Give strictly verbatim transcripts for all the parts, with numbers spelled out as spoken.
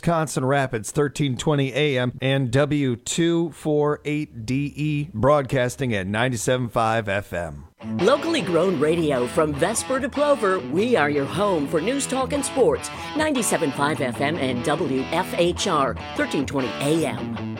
Wisconsin Rapids, thirteen twenty A M, and W two forty-eight D E, broadcasting at ninety-seven point five F M. Locally grown radio from Vesper to Plover, we are your home for news, talk, and sports. ninety-seven point five F M and W F H R, thirteen twenty A M.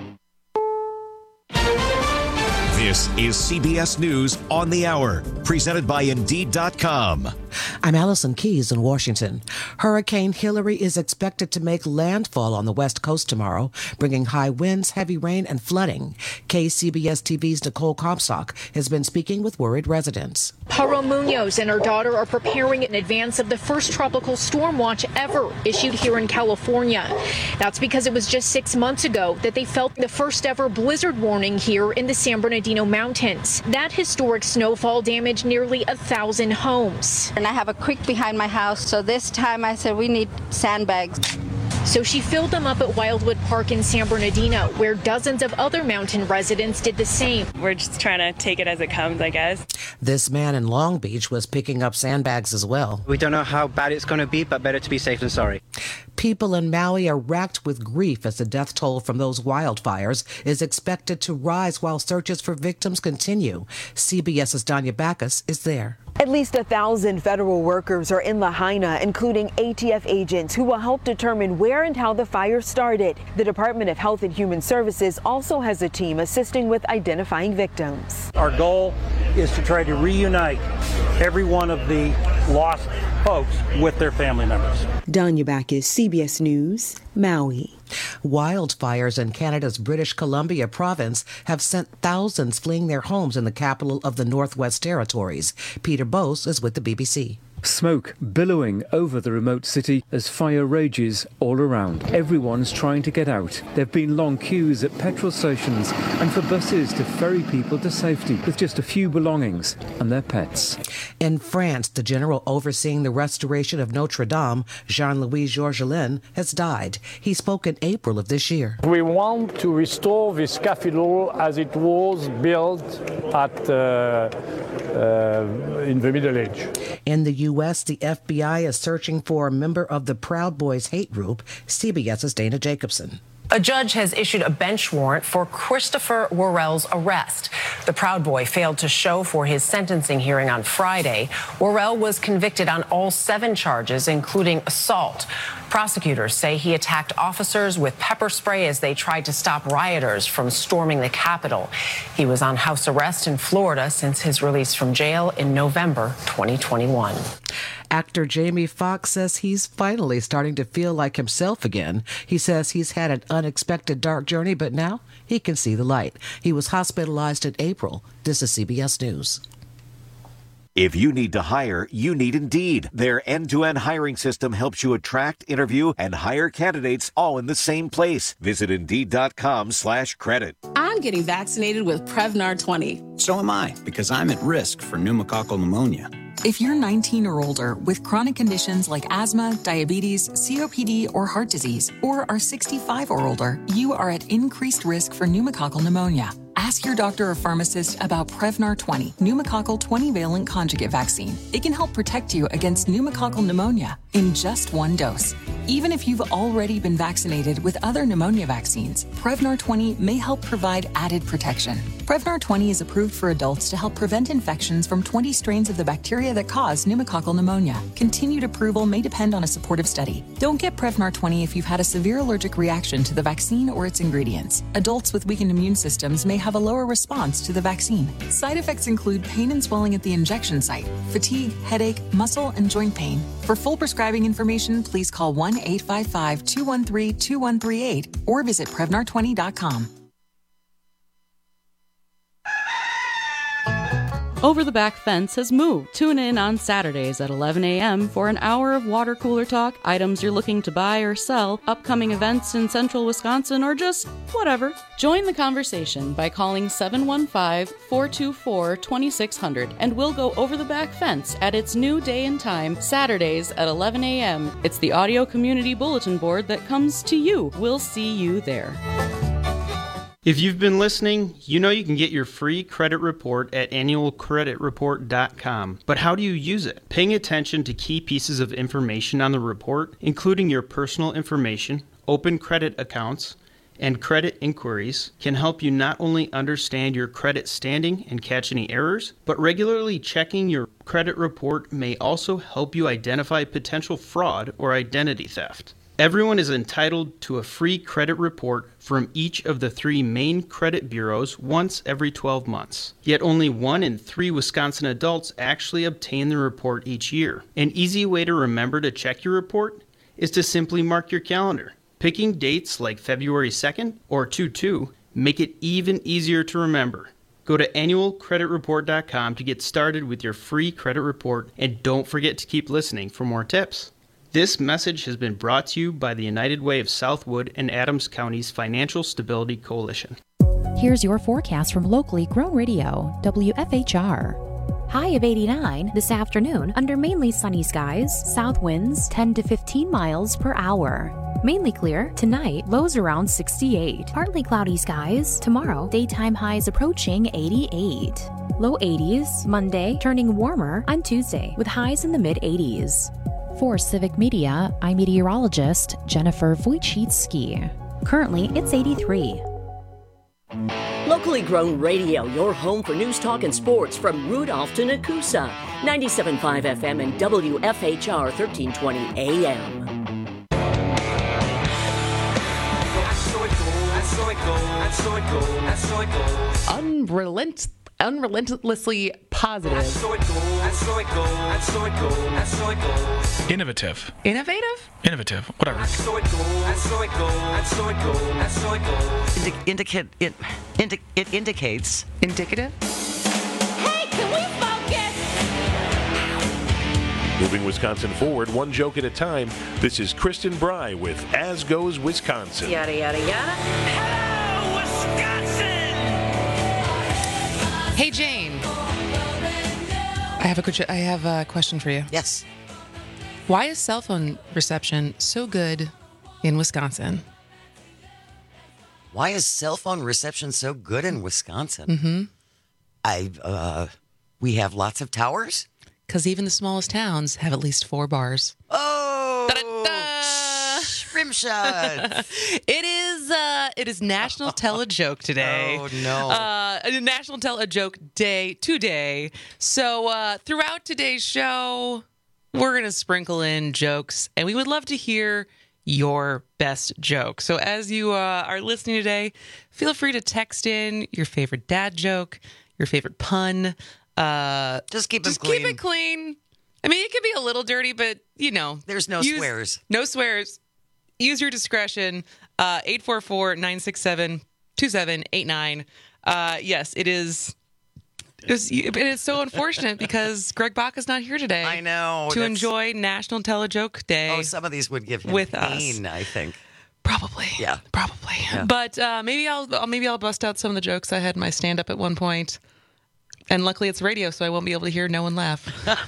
This is C B S News on the Hour, presented by Indeed dot com. I'm Allison Keyes in Washington. Hurricane Hilary is expected to make landfall on the West Coast tomorrow, bringing high winds, heavy rain, and flooding. K C B S T V's Nicole Comstock has been speaking with worried residents. Paro Munoz and her daughter are preparing in advance of the first tropical storm watch ever issued here in California. That's because it was just six months ago that they felt the first ever blizzard warning here in the San Bernardino Mountains. That historic snowfall damaged nearly a thousand homes. And I have a creek behind my house, so this time I said we need sandbags. So she filled them up at Wildwood Park in San Bernardino, where dozens of other mountain residents did the same. We're just trying to take it as it comes, I guess. This man in Long Beach was picking up sandbags as well. We don't know how bad it's going to be, but better to be safe than sorry. People in Maui are racked with grief as the death toll from those wildfires is expected to rise while searches for victims continue. CBS's Danya Backus is there. At least a thousand federal workers are in Lahaina, including A T F agents who will help determine where and how the fire started. The Department of Health and Human Services also has a team assisting with identifying victims. Our goal is to try to reunite every one of the lost folks with their family members. Danya Backus, C B S News, Maui. Wildfires in Canada's British Columbia province have sent thousands fleeing their homes in the capital of the Northwest Territories. Peter Bose is with the B B C. Smoke billowing over the remote city as fire rages all around. Everyone's trying to get out. There have been long queues at petrol stations and for buses to ferry people to safety with just a few belongings and their pets. In France, the general overseeing the restoration of Notre Dame, Jean-Louis Georgelin, has died. He spoke in April of this year. We want to restore this cathedral as it was built at uh, uh, in the Middle Age. In the U S, the F B I is searching for a member of the Proud Boys hate group. CBS's Dana Jacobson. A judge has issued a bench warrant for Christopher Worrell's arrest. The Proud Boy failed to show for his sentencing hearing on Friday. Worrell was convicted on all seven charges, including assault. Prosecutors say he attacked officers with pepper spray as they tried to stop rioters from storming the Capitol. He was on house arrest in Florida since his release from jail in November twenty twenty-one. Actor Jamie Foxx says he's finally starting to feel like himself again. He says he's had an unexpected dark journey, but now he can see the light. He was hospitalized in April. This is C B S News. If you need to hire, you need Indeed. Their end-to-end hiring system helps you attract, interview, and hire candidates all in the same place. Visit Indeed.com slash credit. I'm getting vaccinated with Prevnar twenty. So am I, because I'm at risk for pneumococcal pneumonia. If you're nineteen or older with chronic conditions like asthma, diabetes, C O P D, or heart disease, or are sixty-five or older, you are at increased risk for pneumococcal pneumonia. Ask your doctor or pharmacist about Prevnar twenty, pneumococcal twenty-valent conjugate vaccine. It can help protect you against pneumococcal pneumonia in just one dose. Even if you've already been vaccinated with other pneumonia vaccines, Prevnar twenty may help provide added protection. Prevnar twenty is approved for adults to help prevent infections from twenty strains of the bacteria that cause pneumococcal pneumonia. Continued approval may depend on a supportive study. Don't get Prevnar twenty if you've had a severe allergic reaction to the vaccine or its ingredients. Adults with weakened immune systems may have a lower response to the vaccine. Side effects include pain and swelling at the injection site, fatigue, headache, muscle, and joint pain. For full prescribing information, please call one eight five five, two one three, two one three eight or visit Prevnar twenty dot com. Over the Back Fence has moved. Tune in on Saturdays at eleven a.m. for an hour of water cooler talk, items you're looking to buy or sell, upcoming events in central Wisconsin, or just whatever. Join the conversation by calling seven one five, four two four, two six zero zero and we'll go over the back fence at its new day and time, Saturdays at eleven a.m. It's the audio community bulletin board that comes to you. We'll see you there. If you've been listening, you know you can get your free credit report at annual credit report dot com. But how do you use it? Paying attention to key pieces of information on the report, including your personal information, open credit accounts, and credit inquiries can help you not only understand your credit standing and catch any errors, but regularly checking your credit report may also help you identify potential fraud or identity theft. Everyone is entitled to a free credit report from each of the three main credit bureaus once every twelve months. Yet only one in three Wisconsin adults actually obtain the report each year. An easy way to remember to check your report is to simply mark your calendar. Picking dates like February second or two two make it even easier to remember. Go to annual credit report dot com to get started with your free credit report, and don't forget to keep listening for more tips. This message has been brought to you by the United Way of Southwood and Adams County's Financial Stability Coalition. Here's your forecast from locally grown radio, W F H R. High of eighty-nine this afternoon under mainly sunny skies, south winds ten to fifteen miles per hour. Mainly clear tonight, lows around sixty-eight. Partly cloudy skies tomorrow, daytime highs approaching eighty-eight. Low eighties Monday, turning warmer on Tuesday with highs in the mid eighties. For Civic Media, I'm meteorologist Jennifer Wojcicki. Currently, it's eighty-three. Locally grown radio, your home for news, talk, and sports from Rudolph to Nakusa. ninety-seven point five F M and W F H R thirteen twenty A M. Unrelent, unrelentlessly positive. Innovative. Innovative? Innovative. Whatever. Indi- indicate, it, indi- it indicates. Indicative? Hey, can we focus? Moving Wisconsin forward, one joke at a time. This is Kristen Bry with As Goes Wisconsin. Yada, yada, yada. Hello, Wisconsin! Hey, Jane. I have a good. I have a question for you. Yes. Why is cell phone reception so good in Wisconsin? Why is cell phone reception so good in Wisconsin? Mm-hmm. I uh, we have lots of towers. Because even the smallest towns have at least four bars. Oh, Da-da-da! rim shot. It is. Uh, it is National Tell a Joke today. Oh no! Uh, National Tell a Joke Day today. So uh, throughout today's show, we're gonna sprinkle in jokes, and we would love to hear your best joke. So as you uh, are listening today, feel free to text in your favorite dad joke, your favorite pun. Uh, just keep it just clean. keep it clean. I mean, it can be a little dirty, but you know, there's no use, swears. No swears. Use your discretion. Uh, eight four four, nine six seven, two seven eight nine. Uh, yes, it is. It is, it is so unfortunate because Greg Bach is not here today. I know. To that's... enjoy National Tell a Joke Day. Oh, some of these would give him with pain, us. I think. Probably. Yeah. Probably. Yeah. But uh, maybe I'll maybe I'll bust out some of the jokes I had in my stand-up at one point. And luckily it's radio, so I won't be able to hear no one laugh.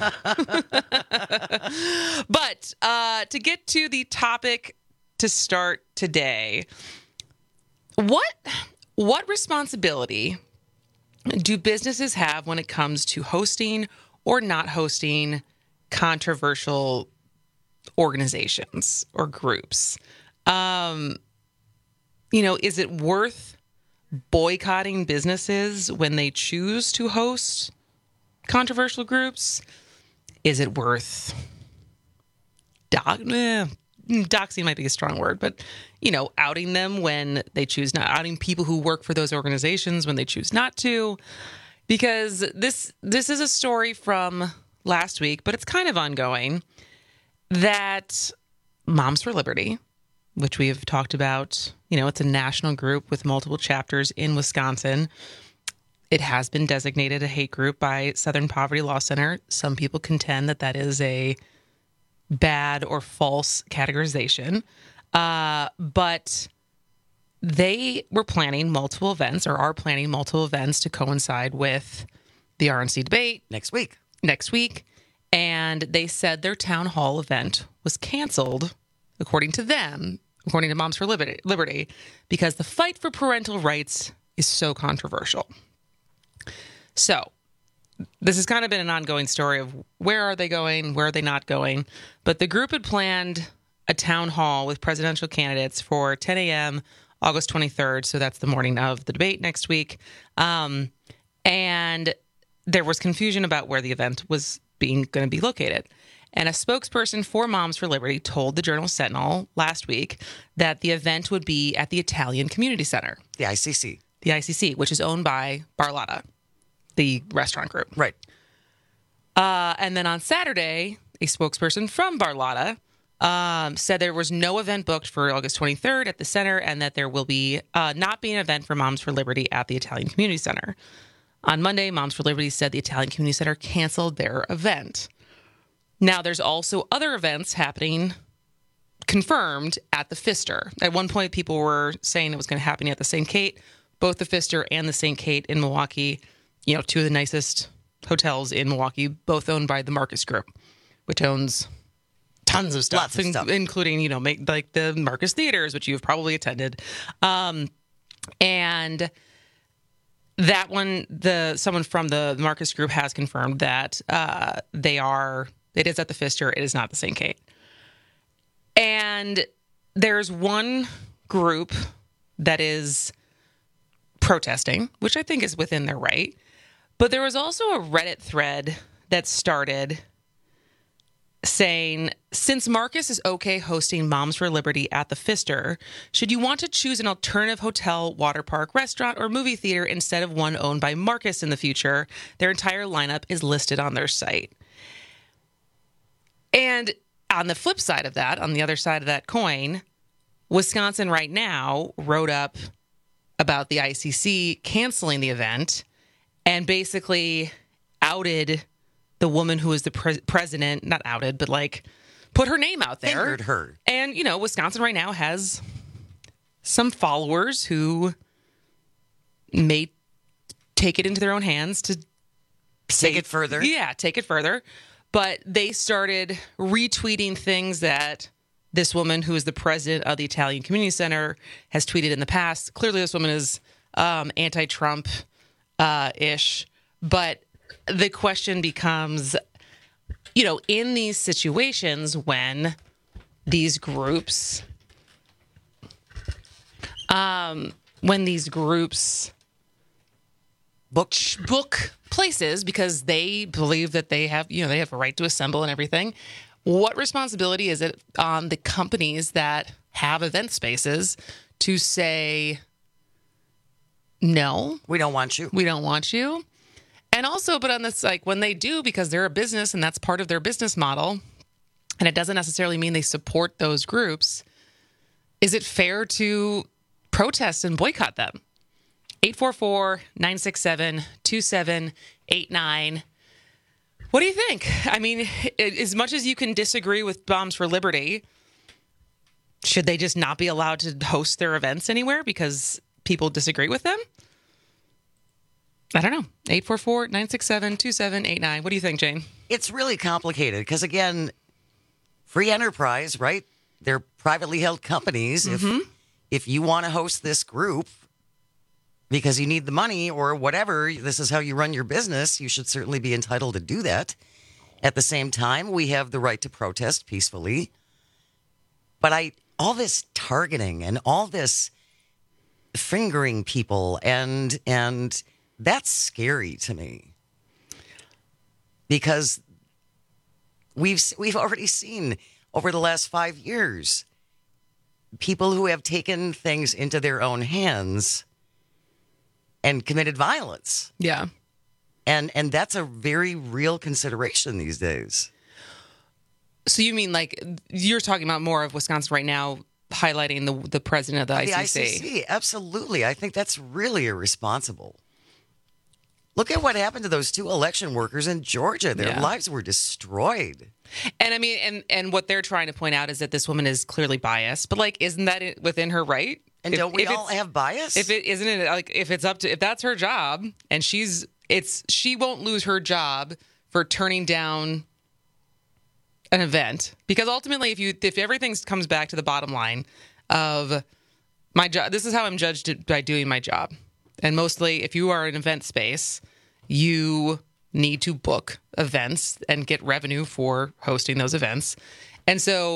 But uh, to get to the topic to start today, what what responsibility do businesses have when it comes to hosting or not hosting controversial organizations or groups? Um, you know, is it worth boycotting businesses when they choose to host controversial groups? Is it worth doc- eh, doxing might be a strong word, but, you know, outing them when they choose not, outing people who work for those organizations when they choose not to? Because this this is a story from last week, but it's kind of ongoing, that Moms for Liberty, which we have talked about, you know, it's a national group with multiple chapters in Wisconsin. It has been designated a hate group by Southern Poverty Law Center. Some people contend that that is a bad or false categorization. Uh, but they were planning multiple events, or are planning multiple events to coincide with the R N C debate. Next week. Next week. And they said their town hall event was canceled, according to them, according to Moms for Liberty, Liberty, because the fight for parental rights is so controversial. So this has kind of been an ongoing story of where are they going, where are they not going. But the group had planned a town hall with presidential candidates for ten a.m. August twenty-third. So that's the morning of the debate next week. Um, and there was confusion about where the event was being going to be located. And a spokesperson for Moms for Liberty told the Journal-Sentinel last week that the event would be at the Italian Community Center. The I C C. The I C C, which is owned by Barlotta, the restaurant group. Right. Uh, and then on Saturday, a spokesperson from Barlotta um, said there was no event booked for August twenty-third at the center and that there will be uh, not be an event for Moms for Liberty at the Italian Community Center. On Monday, Moms for Liberty said the Italian Community Center canceled their event. Now, there's also other events happening confirmed at the Pfister. At one point, people were saying it was going to happen at the Saint Kate. Both the Pfister and the Saint Kate in Milwaukee, you know, two of the nicest hotels in Milwaukee, both owned by the Marcus Group, which owns tons of stuff, Lots of in, stuff. including, you know, make, like the Marcus Theaters, which you've probably attended. Um, and that one, the someone from the Marcus Group has confirmed that uh, they are, it is at the Pfister, it is not the Saint Kate. And there's one group that is protesting, which I think is within their right. But there was also a Reddit thread that started saying, since Marcus is okay hosting Moms for Liberty at the Pfister, should you want to choose an alternative hotel, water park, restaurant, or movie theater instead of one owned by Marcus in the future? Their entire lineup is listed on their site. And on the flip side of that, on the other side of that coin, Wisconsin right now wrote up about the I C C canceling the event and basically outed the woman who was the pre- president, not outed, but like put her name out there. Fingered her. And, you know, Wisconsin right now has some followers who may take it into their own hands to say, Take it further. Yeah, take it further. But they started retweeting things that this woman, who is the president of the Italian Community Center, has tweeted in the past. Clearly, this woman is um, anti-Trump uh, ish. But the question becomes, you know, in these situations when these groups, um, when these groups book book places because they believe that they have, you know, they have a right to assemble and everything. What responsibility is it on the companies that have event spaces to say, no, we don't want you. We don't want you. And also, but on this, like when they do, because they're a business and that's part of their business model, and it doesn't necessarily mean they support those groups, is it fair to protest and boycott them? eight four four, nine six seven, two seven eight nine. What do you think? I mean, as much as you can disagree with Moms for Liberty, should they just not be allowed to host their events anywhere because people disagree with them? I don't know. eight four four, nine six seven, two seven eight nine. What do you think, Jane? It's really complicated because, again, free enterprise, right? They're privately held companies. Mm-hmm. If, if you want to host this group because you need the money or whatever, this is how you run your business, you should certainly be entitled to do that. At the same time, we have the right to protest peacefully. But I, all this targeting and all this fingering people, and and that's scary to me. Because we've we've already seen over the last five years people who have taken things into their own hands and committed violence. Yeah. And and that's a very real consideration these days. So you mean like you're talking about more of Wisconsin right now highlighting the the president of the I C C? The I C C, absolutely. I think that's really irresponsible. Look at what happened to those two election workers in Georgia. Their Yeah. lives were destroyed. And I mean, and, and what they're trying to point out is that this woman is clearly biased, but like, isn't that it- within her right? And don't we all it's- have bias? If it isn't it like if it's up to if that's her job and she's it's she won't lose her job for turning down an event, because ultimately if you if everything comes back to the bottom line of my job, this is how I'm judged by doing my job. And mostly if you are an event space, you need to book events and get revenue for hosting those events. And so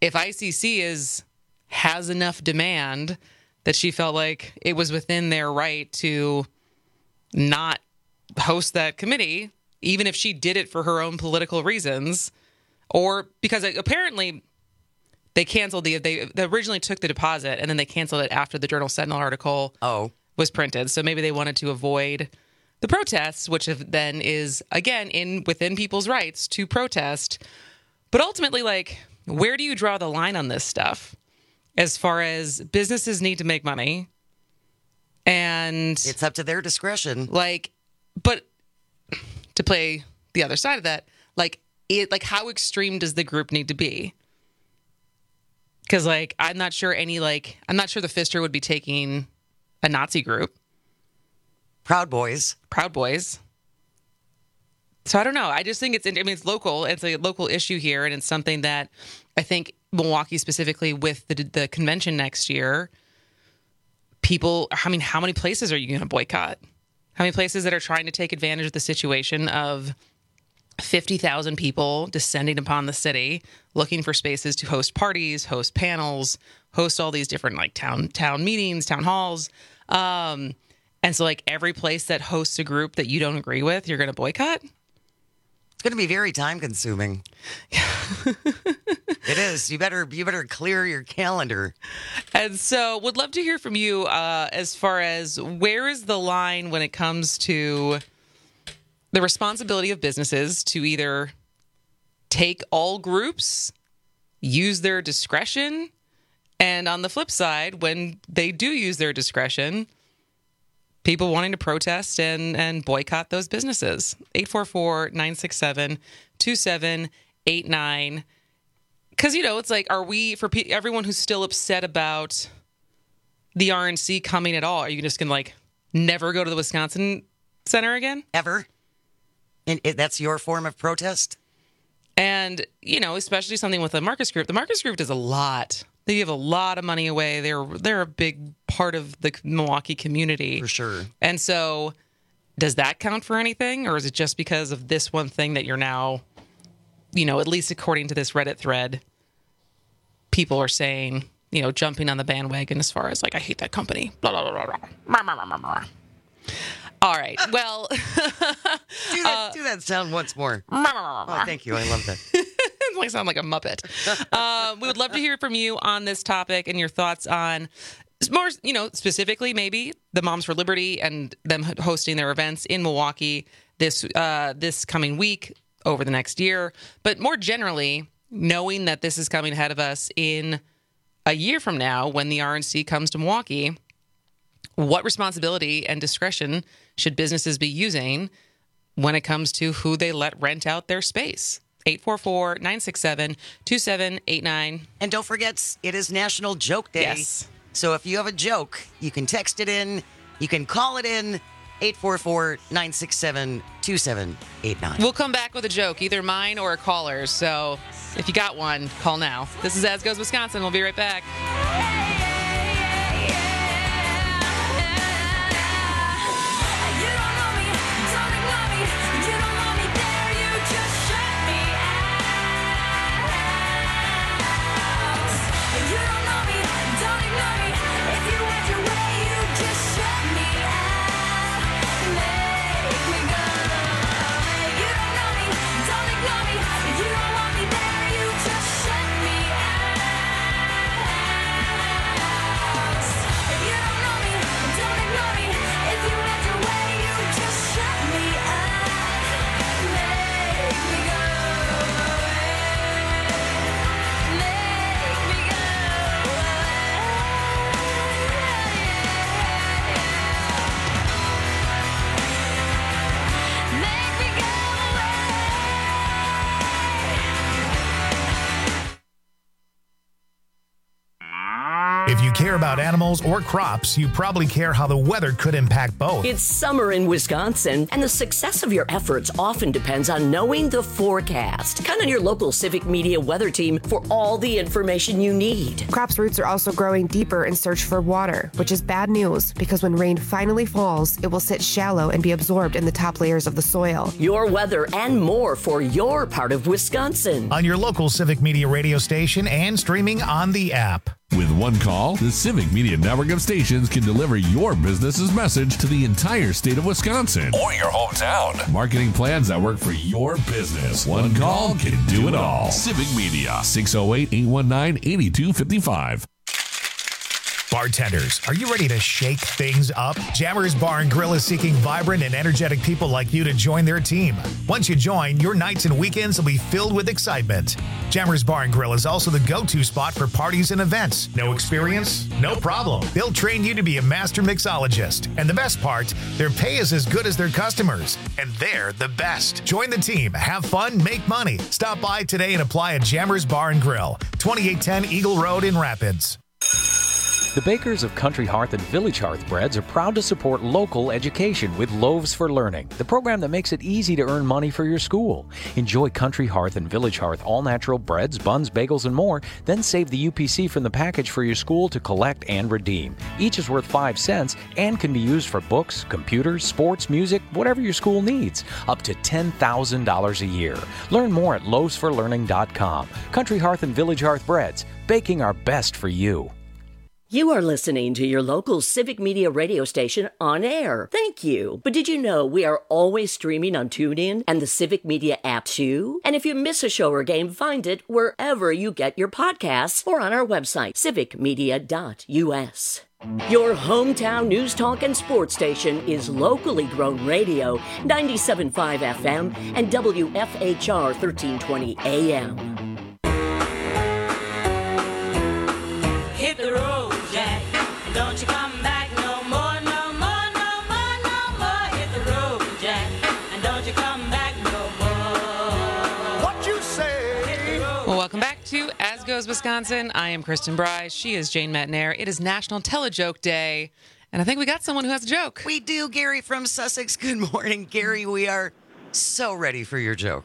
if I C C is has enough demand that she felt like it was within their right to not host that committee, even if she did it for her own political reasons, or because apparently they canceled the, they, they originally took the deposit and then they canceled it after the Journal Sentinel article oh. was printed. So maybe they wanted to avoid the protests, which then is, again, in within people's rights to protest. But ultimately, like, where do you draw the line on this stuff? As far as businesses need to make money, and it's up to their discretion. Like, but to play the other side of that, like, it, like, how extreme does the group need to be? Because, like, I'm not sure any, like, I'm not sure the Pfister would be taking a Nazi group. Proud Boys. Proud Boys. So I don't know. I just think it's, I mean, it's local. It's a local issue here, and it's something that I think Milwaukee specifically with the the convention next year, people, I mean, how many places are you going to boycott? How many places that are trying to take advantage of the situation of fifty thousand people descending upon the city, looking for spaces to host parties, host panels, host all these different like town town meetings, town halls. Um, and so like every place that hosts a group that you don't agree with, you're going to boycott? It's going to be very time consuming. It is. You better you better clear your calendar. And so would love to hear from you uh, as far as where is the line when it comes to the responsibility of businesses to either take all groups, use their discretion, and on the flip side, when they do use their discretion, people wanting to protest and, and boycott those businesses. eight four four, nine six seven, two seven eight nine. Because, you know, it's like, are we, for pe- everyone who's still upset about the R N C coming at all, are you just going to, like, never go to the Wisconsin Center again? Ever? And it, that's your form of protest? And, you know, especially something with the Marcus Group. The Marcus Group does a lot. They give a lot of money away. They're they're a big part of the Milwaukee community. For sure. And so does that count for anything? Or is it just because of this one thing that you're now, you know, at least according to this Reddit thread, people are saying, you know, jumping on the bandwagon as far as like, I hate that company. Blah, blah, blah, blah, blah. All right. Well, do, that, uh, do that sound once more. Oh, thank you. I love that. It like sound like a Muppet. Uh, we would love to hear from you on this topic and your thoughts on more, you know, specifically maybe the Moms for Liberty and them hosting their events in Milwaukee this uh, this coming week over the next year. But more generally, knowing that this is coming ahead of us in a year from now when the R N C comes to Milwaukee, what responsibility and discretion should businesses be using when it comes to who they let rent out their space? eight four four, nine six seven, two seven eight nine. And don't forget, it is National Joke Day. Yes. So if you have a joke, you can text it in, you can call it in, eight four four, nine six seven, two seven eight nine. We'll come back with a joke, either mine or a caller's. So if you got one, call now. This is As Goes Wisconsin. We'll be right back. care about animals or crops, you probably care how the weather could impact both. It's summer in Wisconsin, and the success of your efforts often depends on knowing the forecast. Count on your local Civic Media weather team for all the information you need. Crops' roots are also growing deeper in search for water, which is bad news because when rain finally falls, it will sit shallow and be absorbed in the top layers of the soil. Your weather and more for your part of Wisconsin. On your local Civic Media radio station and streaming on the app. With one call, the Civic Media network of stations can deliver your business's message to the entire state of Wisconsin or your hometown. Marketing plans that work for your business. One call can do it all. Civic Media, six oh eight, eight one nine, eight two five five. Bartenders, are you ready to shake things up? Jammers Bar and Grill is seeking vibrant and energetic people like you to join their team. Once you join, your nights and weekends will be filled with excitement. Jammers Bar and Grill is also the go-to spot for parties and events. No experience? No problem. They'll train you to be a master mixologist. And the best part, their pay is as good as their customers. And they're the best. Join the team, have fun, make money. Stop by today and apply at Jammers Bar and Grill, twenty-eight ten Eagle Road in Rapids. The bakers of Country Hearth and Village Hearth Breads are proud to support local education with Loaves for Learning, the program that makes it easy to earn money for your school. Enjoy Country Hearth and Village Hearth all-natural breads, buns, bagels, and more, then save the U P C from the package for your school to collect and redeem. Each is worth five cents and can be used for books, computers, sports, music, whatever your school needs, up to ten thousand dollars a year. Learn more at loaves for learning dot com. Country Hearth and Village Hearth Breads, baking our best for you. You are listening to your local Civic Media radio station on air. Thank you. But did you know we are always streaming on TuneIn and the Civic Media app too? And if you miss a show or game, find it wherever you get your podcasts or on our website, civic media dot u s. Your hometown news, talk, and sports station is locally grown radio, ninety-seven point five F M and W F H R thirteen twenty A M. Hit the road, Jack. Don't you come back no more, no more, no more, no more. Hit the road, Jack. And don't you come back no more. What you say? Well, welcome back to As Goes Wisconsin. I am Kristen Bry. She is Jane Metnair. It is National Tell-A-Joke Day. And I think we got someone who has a joke. We do, Gary from Sussex. Good morning, Gary. We are so ready for your joke.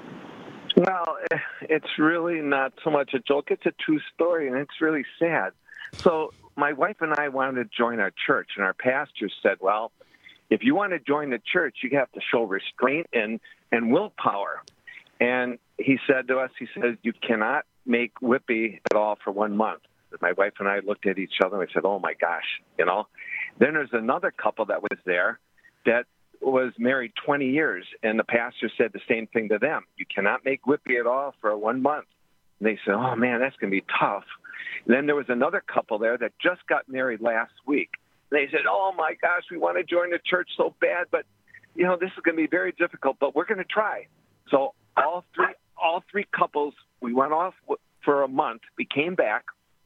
Well, it's really not so much a joke. It's a true story, and it's really sad. So my wife and I wanted to join our church, and our pastor said, well, if you want to join the church, you have to show restraint and, and willpower. And he said to us, he said, you cannot make whippy at all for one month. My wife and I looked at each other and we said, oh, my gosh, you know. Then there's another couple that was there that was married twenty years, and the pastor said the same thing to them. You cannot make whippy at all for one month. And they said, oh, man, that's going to be tough. And then there was another couple there that just got married last week. And they said, oh, my gosh, we want to join the church so bad, but, you know, this is going to be very difficult, but we're going to try. So all three all three couples, we went off for a month. We came back,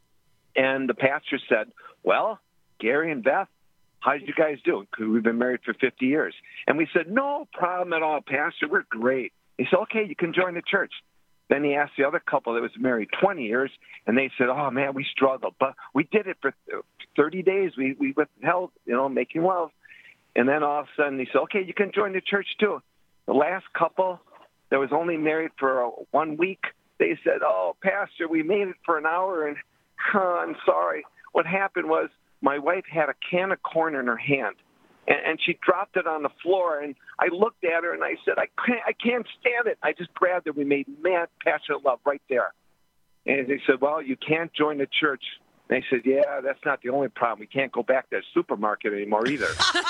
and the pastor said, well, Gary and Beth, how did you guys do? Because we've been married for fifty years. And we said, no problem at all, Pastor. We're great. He said, okay, you can join the church. Then he asked the other couple that was married twenty years, and they said, oh, man, we struggled. But we did it for thirty days. We, we withheld, you know, making love. And then all of a sudden he said, okay, you can join the church too. The last couple that was only married for one week, they said, oh, Pastor, we made it for an hour, and oh, I'm sorry. What happened was, my wife had a can of corn in her hand, and, and she dropped it on the floor, and I looked at her, and I said, I can't, I can't stand it. I just grabbed her. We made mad, passionate love right there. And they said, well, you can't join the church. And I said, yeah, that's not the only problem. We can't go back to the supermarket anymore either.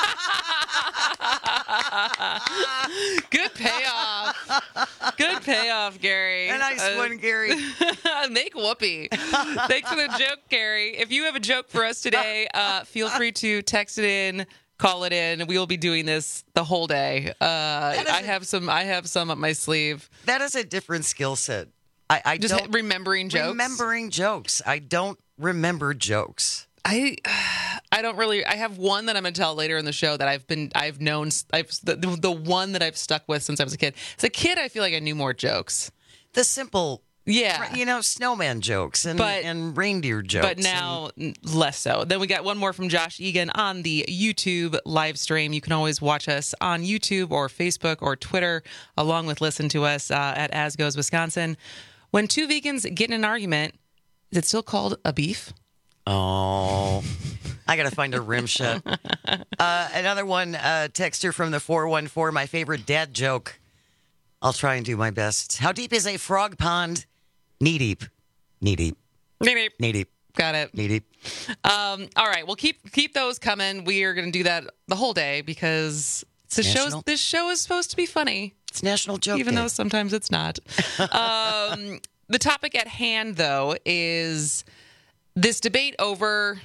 Good payoff. Good payoff, Gary. A nice uh, one, Gary. Make whoopee. Thanks for the joke, Gary. If you have a joke for us today, uh, feel free to text it in, call it in. We will be doing this the whole day. Uh, I a, have some. I have some up my sleeve. That is a different skill set. I, I just don't, remembering jokes. Remembering jokes. I don't remember jokes. I I don't really. I have one that I'm going to tell later in the show that I've been I've known. I've the, the one that I've stuck with since I was a kid. As a kid, I feel like I knew more jokes. The simple Yeah. You know, snowman jokes and, But- and reindeer jokes. But now n- less so. Then we got one more from Josh Egan on the YouTube live stream. You can always watch us on YouTube or Facebook or Twitter, along with listen to us uh, at As Goes Wisconsin. When two vegans get in an argument, is it still called a beef? Oh, I got to find a rim shot. Uh, another one, uh, texter from the four one four, my favorite dad joke. I'll try and do my best. How deep is a frog pond? Knee deep. Knee deep. Knee deep. Knee deep. Got it. Knee deep. Um, all right. Well, keep keep those coming. We are going to do that the whole day because the show, National- this show is supposed to be funny. It's National Joke Even Day. though sometimes it's not. um, the topic at hand, though, is this debate over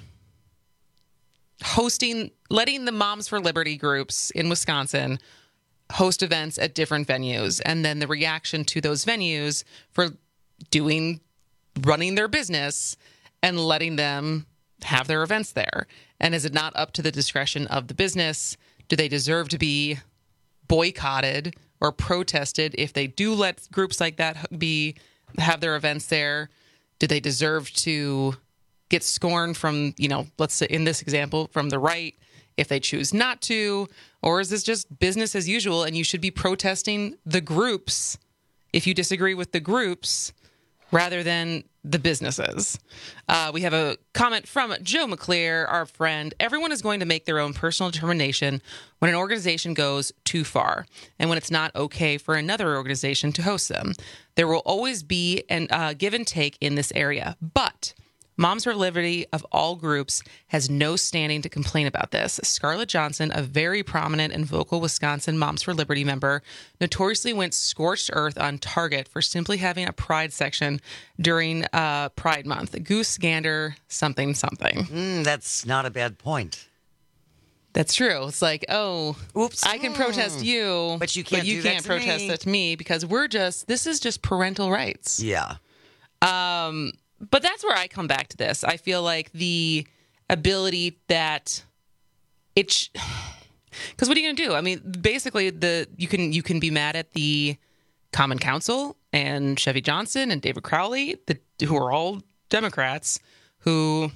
hosting, letting the Moms for Liberty groups in Wisconsin host events at different venues, and then the reaction to those venues for doing, running their business and letting them have their events there. And is it not up to the discretion of the business? Do they deserve to be boycotted or protested if they do let groups like that be have their events there? Do they deserve to get scorned from, you know, let's say in this example, from the right if they choose not to? Or is this just business as usual and you should be protesting the groups if you disagree with the groups rather than the businesses? Uh, we have a comment from Joe McClear, our friend. Everyone is going to make their own personal determination when an organization goes too far and when it's not okay for another organization to host them. There will always be a uh, give and take in this area, but Moms for Liberty of all groups has no standing to complain about this. Scarlett Johnson, a very prominent and vocal Wisconsin Moms for Liberty member, notoriously went scorched earth on Target for simply having a pride section during uh, Pride Month. Goose gander something something. Mm, that's not a bad point. That's true. It's like, oh, oops, I can protest you, But you can't but you do that can't to protest me. that to me because we're just, this is just parental rights. Yeah. Um, but that's where I come back to this. I feel like the ability that it, because what are you going to do? I mean, basically, the you can you can be mad at the Common Council and Chevy Johnson and David Crowley, the, who are all Democrats who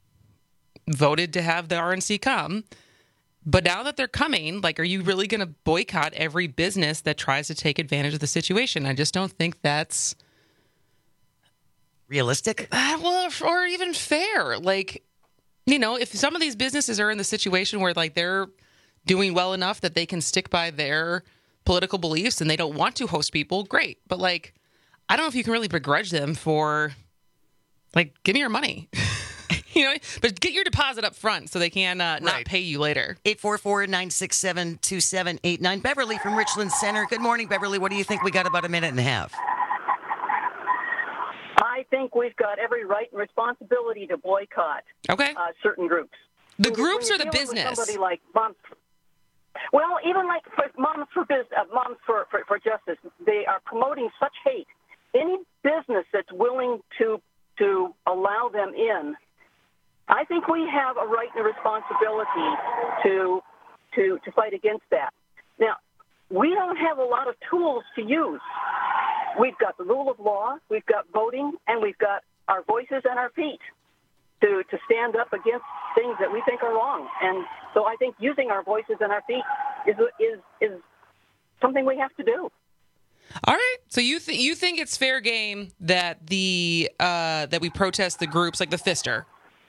voted to have the R N C come. But now that they're coming, like, are you really going to boycott every business that tries to take advantage of the situation? I just don't think that's realistic. Uh, well, or even fair. Like, you know, if some of these businesses are in the situation where, like, they're doing well enough that they can stick by their political beliefs and they don't want to host people, great. But, like, I don't know if you can really begrudge them for, like, give me your money. You know, but get your deposit up front so they can uh, not Right. pay you later. eight four four, nine six seven, two seven eight nine. Beverly from Richland Center. Good morning, Beverly. What do you think? We got about a minute and a half. I think we've got every right and responsibility to boycott okay. uh, certain groups. The When- groups when or you're the dealing with business? Somebody like Moms. Well, even like for Moms for Biz, uh, Moms for, for for Justice, they are promoting such hate. Any business that's willing to to allow them in, I think we have a right and a responsibility to to to fight against that. Now, we don't have a lot of tools to use. We've got the rule of law, we've got voting, and we've got our voices and our feet to, to stand up against things that we think are wrong. And so I think using our voices and our feet is is is something we have to do. All right. So you th- you think it's fair game that the uh, that we protest the groups like the Fister?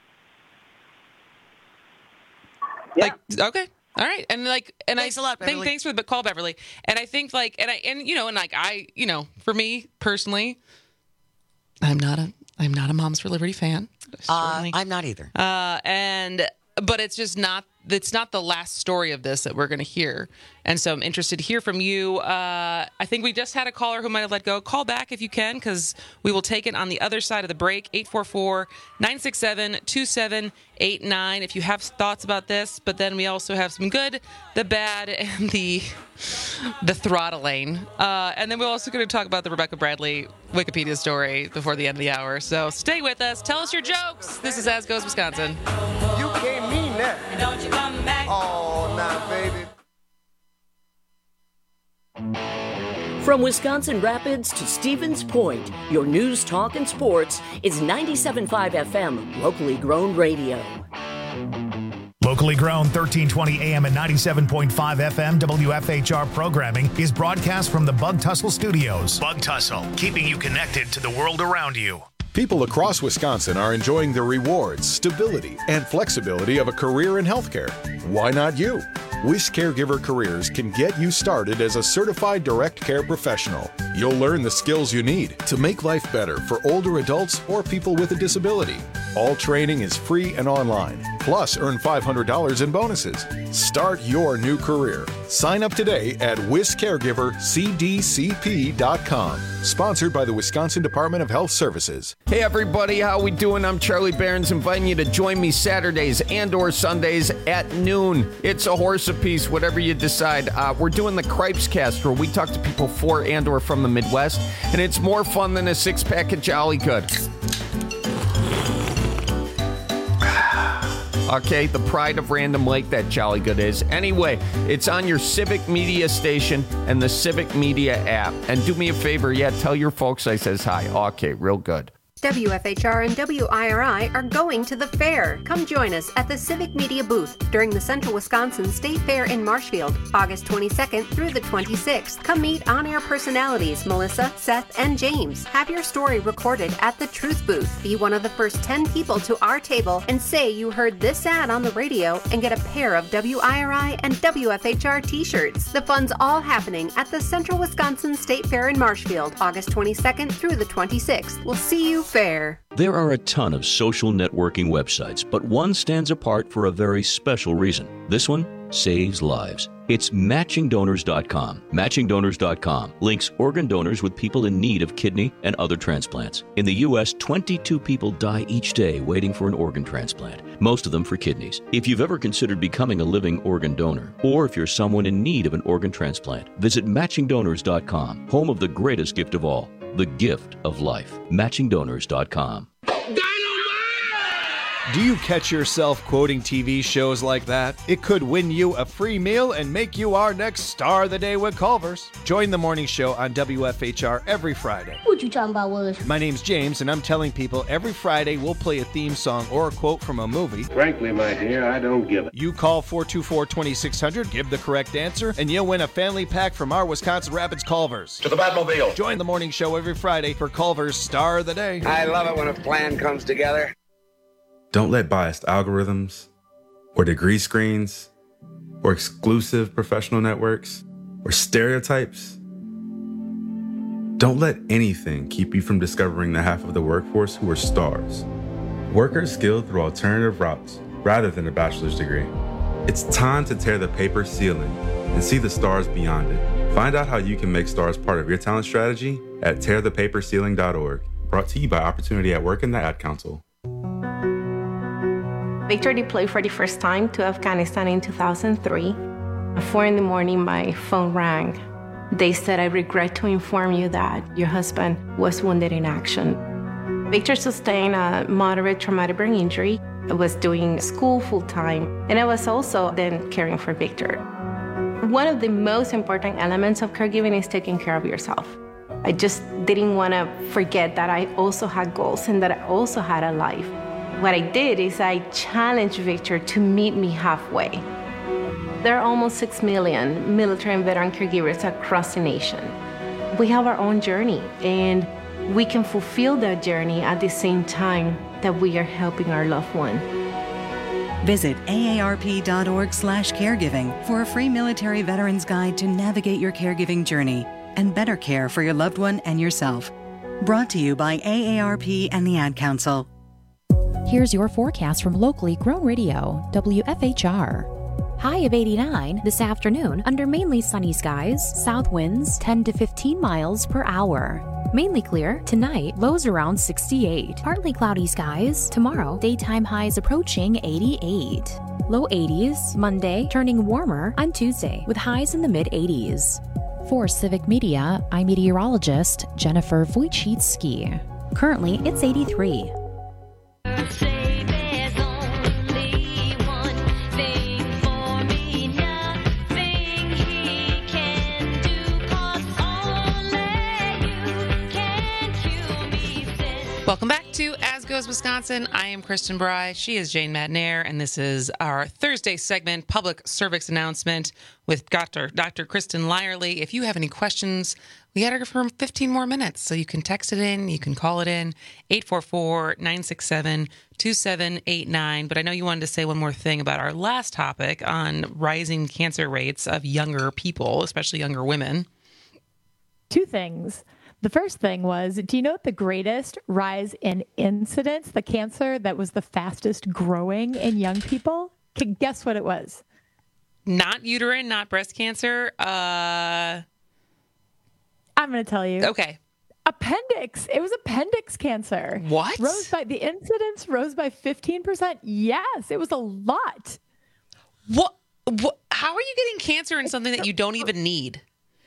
Yeah. Like, okay. All right. And like, and Thanks I a lot, think Beverly. thanks for the call, Beverly. And I think like, and I and you know, and like I, you know, for me personally, I'm not a I'm not a Moms for Liberty fan. Uh, Certainly. I'm not either. Uh, and but it's just not it's not the last story of this that we're going to hear. And so I'm interested to hear from you. Uh, I think we just had a caller who might have let go. Call back if you can, because we will take it on the other side of the break. eight four four, nine six seven, two seven eight nine if you have thoughts about this. But then we also have some good, the bad, and the the throttling. Uh, and then we're also going to talk about the Rebecca Bradley Wikipedia story before the end of the hour. So stay with us. Tell us your jokes. This is As Goes Wisconsin. You can't mean that. Don't you come back. Oh, nah, baby. From Wisconsin Rapids to Stevens Point, your news, talk, and sports is ninety-seven point five F M, locally grown radio. Locally grown thirteen twenty A M and ninety-seven point five F M W F H R programming is broadcast from the Bug Tussle Studios. Bug Tussle, keeping you connected to the world around you. People across Wisconsin are enjoying the rewards, stability, and flexibility of a career in healthcare. Why not you? Wish Caregiver Careers can get you started as a certified direct care professional. You'll learn the skills you need to make life better for older adults or people with a disability. All training is free and online. Plus, earn five hundred dollars in bonuses. Start your new career. Sign up today at wis caregiver c d c p dot com. Sponsored by the Wisconsin Department of Health Services. Hey everybody, how we doing? I'm Charlie Behrens, inviting you to join me Saturdays and or Sundays at noon. It's a horse apiece, whatever you decide. Uh, we're doing the Cripes Cast, where we talk to people for and or from the Midwest, and it's more fun than a six-pack of Jolly Good. Okay, the pride of Random Lake, that Jolly Good is. Anyway, it's on your Civic Media station and the Civic Media app. And do me a favor, yeah, tell your folks I says hi. Okay, real good. W F H R and W I R I are going to the fair. Come join us at the Civic Media booth during the Central Wisconsin State Fair in Marshfield, August twenty-second through the twenty-sixth. Come meet on-air personalities Melissa, Seth, and James. Have your story recorded at the Truth booth. Be one of the first ten people to our table and say you heard this ad on the radio and get a pair of W I R I and W F H R t-shirts. The fun's all happening at the Central Wisconsin State Fair in Marshfield, August twenty-second through the twenty-sixth. We'll see you fair. There are a ton of social networking websites, but one stands apart for a very special reason. This one saves lives. It's matching donors dot com. matching donors dot com links organ donors with people in need of kidney and other transplants. In the U S, twenty-two people die each day waiting for an organ transplant, most of them for kidneys. If you've ever considered becoming a living organ donor, or if you're someone in need of an organ transplant, visit matching donors dot com, home of the greatest gift of all, the gift of life. matching donors dot com. Do you catch yourself quoting T V shows like that? It could win you a free meal and make you our next star of the day with Culver's. Join the morning show on W F H R every Friday. What you talking about, Willis? My name's James, and I'm telling people every Friday we'll play a theme song or a quote from a movie. Frankly, my dear, I don't give it. You call four two four, two six zero zero, give the correct answer, and you'll win a family pack from our Wisconsin Rapids Culver's. To the Batmobile. Join the morning show every Friday for Culver's Star of the Day. I love it when a plan comes together. Don't let biased algorithms or degree screens or exclusive professional networks or stereotypes. Don't let anything keep you from discovering the half of the workforce who are stars. Workers skilled through alternative routes rather than a bachelor's degree. It's time to tear the paper ceiling and see the stars beyond it. Find out how you can make stars part of your talent strategy at tear the paper ceiling dot org. Brought to you by Opportunity at Work and the Ad Council. Victor deployed for the first time to Afghanistan in two thousand three. At four in the morning, my phone rang. They said, "I regret to inform you that your husband was wounded in action." Victor sustained a moderate traumatic brain injury. I was doing school full-time, and I was also then caring for Victor. One of the most important elements of caregiving is taking care of yourself. I just didn't want to forget that I also had goals and that I also had a life. What I did is I challenged Victor to meet me halfway. There are almost six million military and veteran caregivers across the nation. We have our own journey, and we can fulfill that journey at the same time that we are helping our loved one. Visit A A R P dot org slash caregiving for a free military veterans guide to navigate your caregiving journey and better care for your loved one and yourself. Brought to you by A A R P and the Ad Council. Here's your forecast from locally grown radio, W F H R. High of eighty-nine this afternoon under mainly sunny skies, south winds ten to fifteen miles per hour. Mainly clear tonight, lows around sixty-eight. Partly cloudy skies tomorrow, daytime highs approaching eighty-eight. Low eighties Monday, turning warmer on Tuesday with highs in the mid eighties. For Civic Media, I'm meteorologist Jennifer Wojcicki. Currently, it's eighty-three. All Does Wisconsin. I am Kristen Bry. She is Jane Madnair, and this is our Thursday segment, Public Service Announcement with Doctor Doctor Kristen Lyerly. If you have any questions, we got her for fifteen more minutes, so you can text it in, you can call it in, eight four four, nine six seven, two seven eight nine. But I know you wanted to say one more thing about our last topic on rising cancer rates of younger people, especially younger women. Two things. The first thing was, do you know what the greatest rise in incidence, the cancer that was the fastest growing in young people? Can guess what it was? Not uterine, not breast cancer. Uh, I'm going to tell you. Okay. Appendix. It was appendix cancer. What? Rose by the incidence rose by fifteen percent. Yes, it was a lot. What? What? How are you getting cancer in something that you don't even need?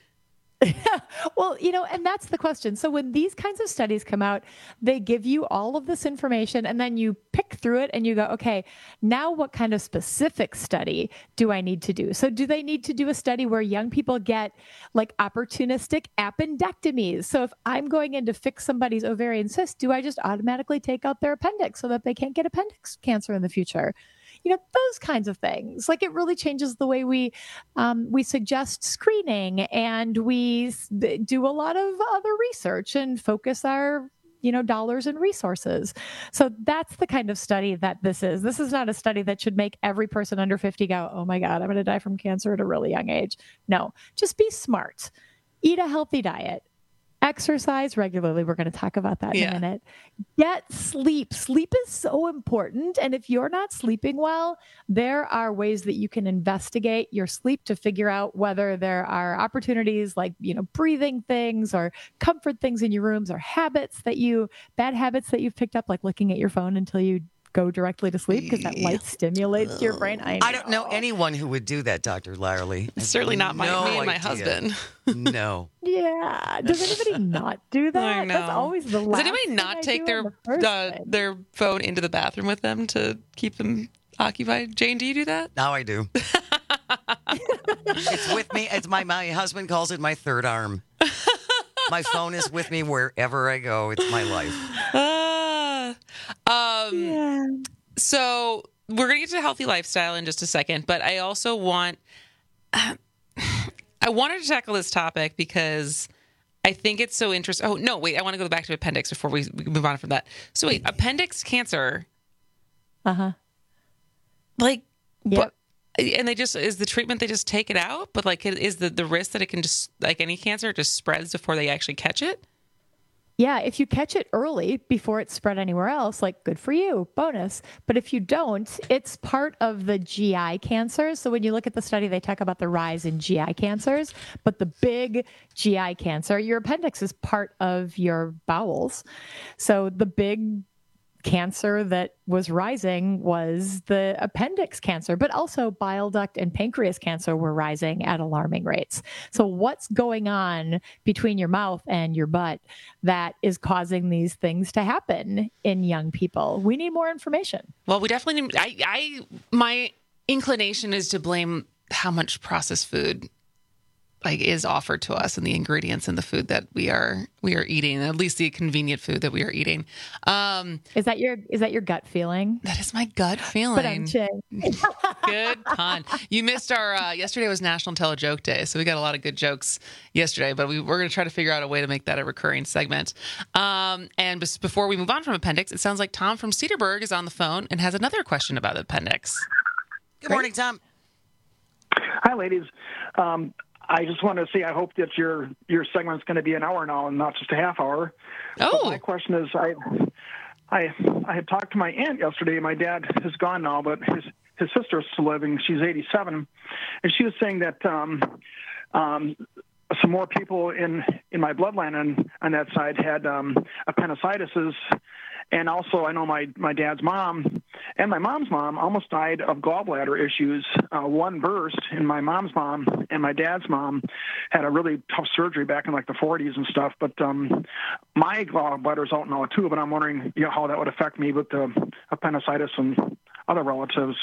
Well, you know, and that's the question. So when these kinds of studies come out, they give you all of this information and then you pick through it and you go, okay, now what kind of specific study do I need to do? So do they need to do a study where young people get like opportunistic appendectomies? So if I'm going in to fix somebody's ovarian cyst, do I just automatically take out their appendix so that they can't get appendix cancer in the future? You know, those kinds of things. Like it really changes the way we um, we suggest screening, and we s- do a lot of other research and focus our, you know, dollars and resources. So that's the kind of study that this is. This is not a study that should make every person under fifty go, oh my God, I'm going to die from cancer at a really young age. No, just be smart. Eat a healthy diet. Exercise regularly. We're going to talk about that Yeah. in a minute. Get sleep. Sleep is so important. And if you're not sleeping well, there are ways that you can investigate your sleep to figure out whether there are opportunities like, you know, breathing things or comfort things in your rooms or habits that you, bad habits that you've picked up, like looking at your phone until you go directly to sleep because that light stimulates your brain. I, I don't know anyone who would do that, Doctor Lyerly. Certainly not my, No me and my idea. husband. No. Yeah. Does anybody not do that? I know. That's always the last Does anybody thing not I take do their on the first uh, thing. their phone into the bathroom with them to keep them occupied? Jane, do you do that? Now I do. It's with me. It's my my husband calls it my third arm. My phone is with me wherever I go. It's my life. Ah. um, Yeah. So we're going to get to healthy lifestyle in just a second, but I also want, I wanted to tackle this topic because I think it's so interesting. Oh, no, wait, I want to go back to appendix before we, we move on from that. So wait, appendix cancer, Uh-huh. like, Yep. but, and they just, is the treatment, they just take it out? But like, is the, the risk that it can just, like any cancer, it just spreads before they actually catch it? Yeah, if you catch it early before it's spread anywhere else, like good for you, bonus. But if you don't, it's part of the G I cancers. So when you look at the study, they talk about the rise in G I cancers, but the big G I cancer, your appendix is part of your bowels. So the big cancer that was rising was the appendix cancer, but also bile duct and pancreas cancer were rising at alarming rates. So what's going on between your mouth and your butt that is causing these things to happen in young people? We need more information. Well, we definitely need, I, I, my inclination is to blame how much processed food like is offered to us and the ingredients in the food that we are we are eating, at least the convenient food that we are eating. Um, is that your is that your gut feeling? That is my gut feeling. But I'm Jane. Good pun. You missed our uh, yesterday was National Tell a Joke Day, so we got a lot of good jokes yesterday. But we, we're going to try to figure out a way to make that a recurring segment. Um, and bes- before we move on from appendix, it sounds like Tom from Cedarburg is on the phone and has another question about the appendix. Good morning, Tom. Hi, ladies. Um, I just want to say I hope that your your segment's going to be an hour now and not just a half hour. Oh. But my question is, I I I had talked to my aunt yesterday. My dad is gone now, but his his sister's still living. She's eighty-seven, and she was saying that um, um, some more people in in my bloodline on on that side had um, appendicitis. And also, I know my, my dad's mom and my mom's mom almost died of gallbladder issues. Uh, one burst, and my mom's mom and my dad's mom had a really tough surgery back in like the forties and stuff. But um, my gallbladder's out now too. But I'm wondering, you know, how that would affect me with the appendicitis and other relatives.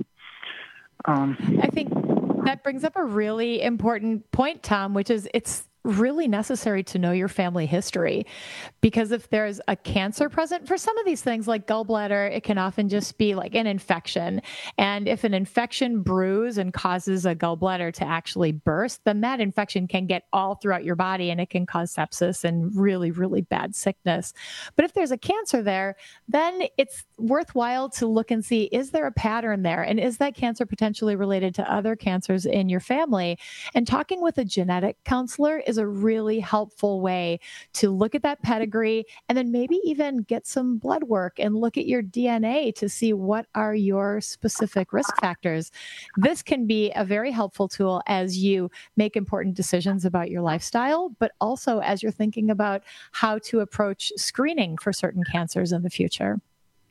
Um, I think that brings up a really important point, Tom, which is it's really necessary to know your family history, because if there's a cancer present for some of these things like gallbladder, it can often just be like an infection. And if an infection brews and causes a gallbladder to actually burst, then that infection can get all throughout your body and it can cause sepsis and really, really bad sickness. But if there's a cancer there, then it's worthwhile to look and see, is there a pattern there? And is that cancer potentially related to other cancers in your family? And talking with a genetic counselor is a really helpful way to look at that pedigree and then maybe even get some blood work and look at your D N A to see what are your specific risk factors. This can be a very helpful tool as you make important decisions about your lifestyle, but also as you're thinking about how to approach screening for certain cancers in the future.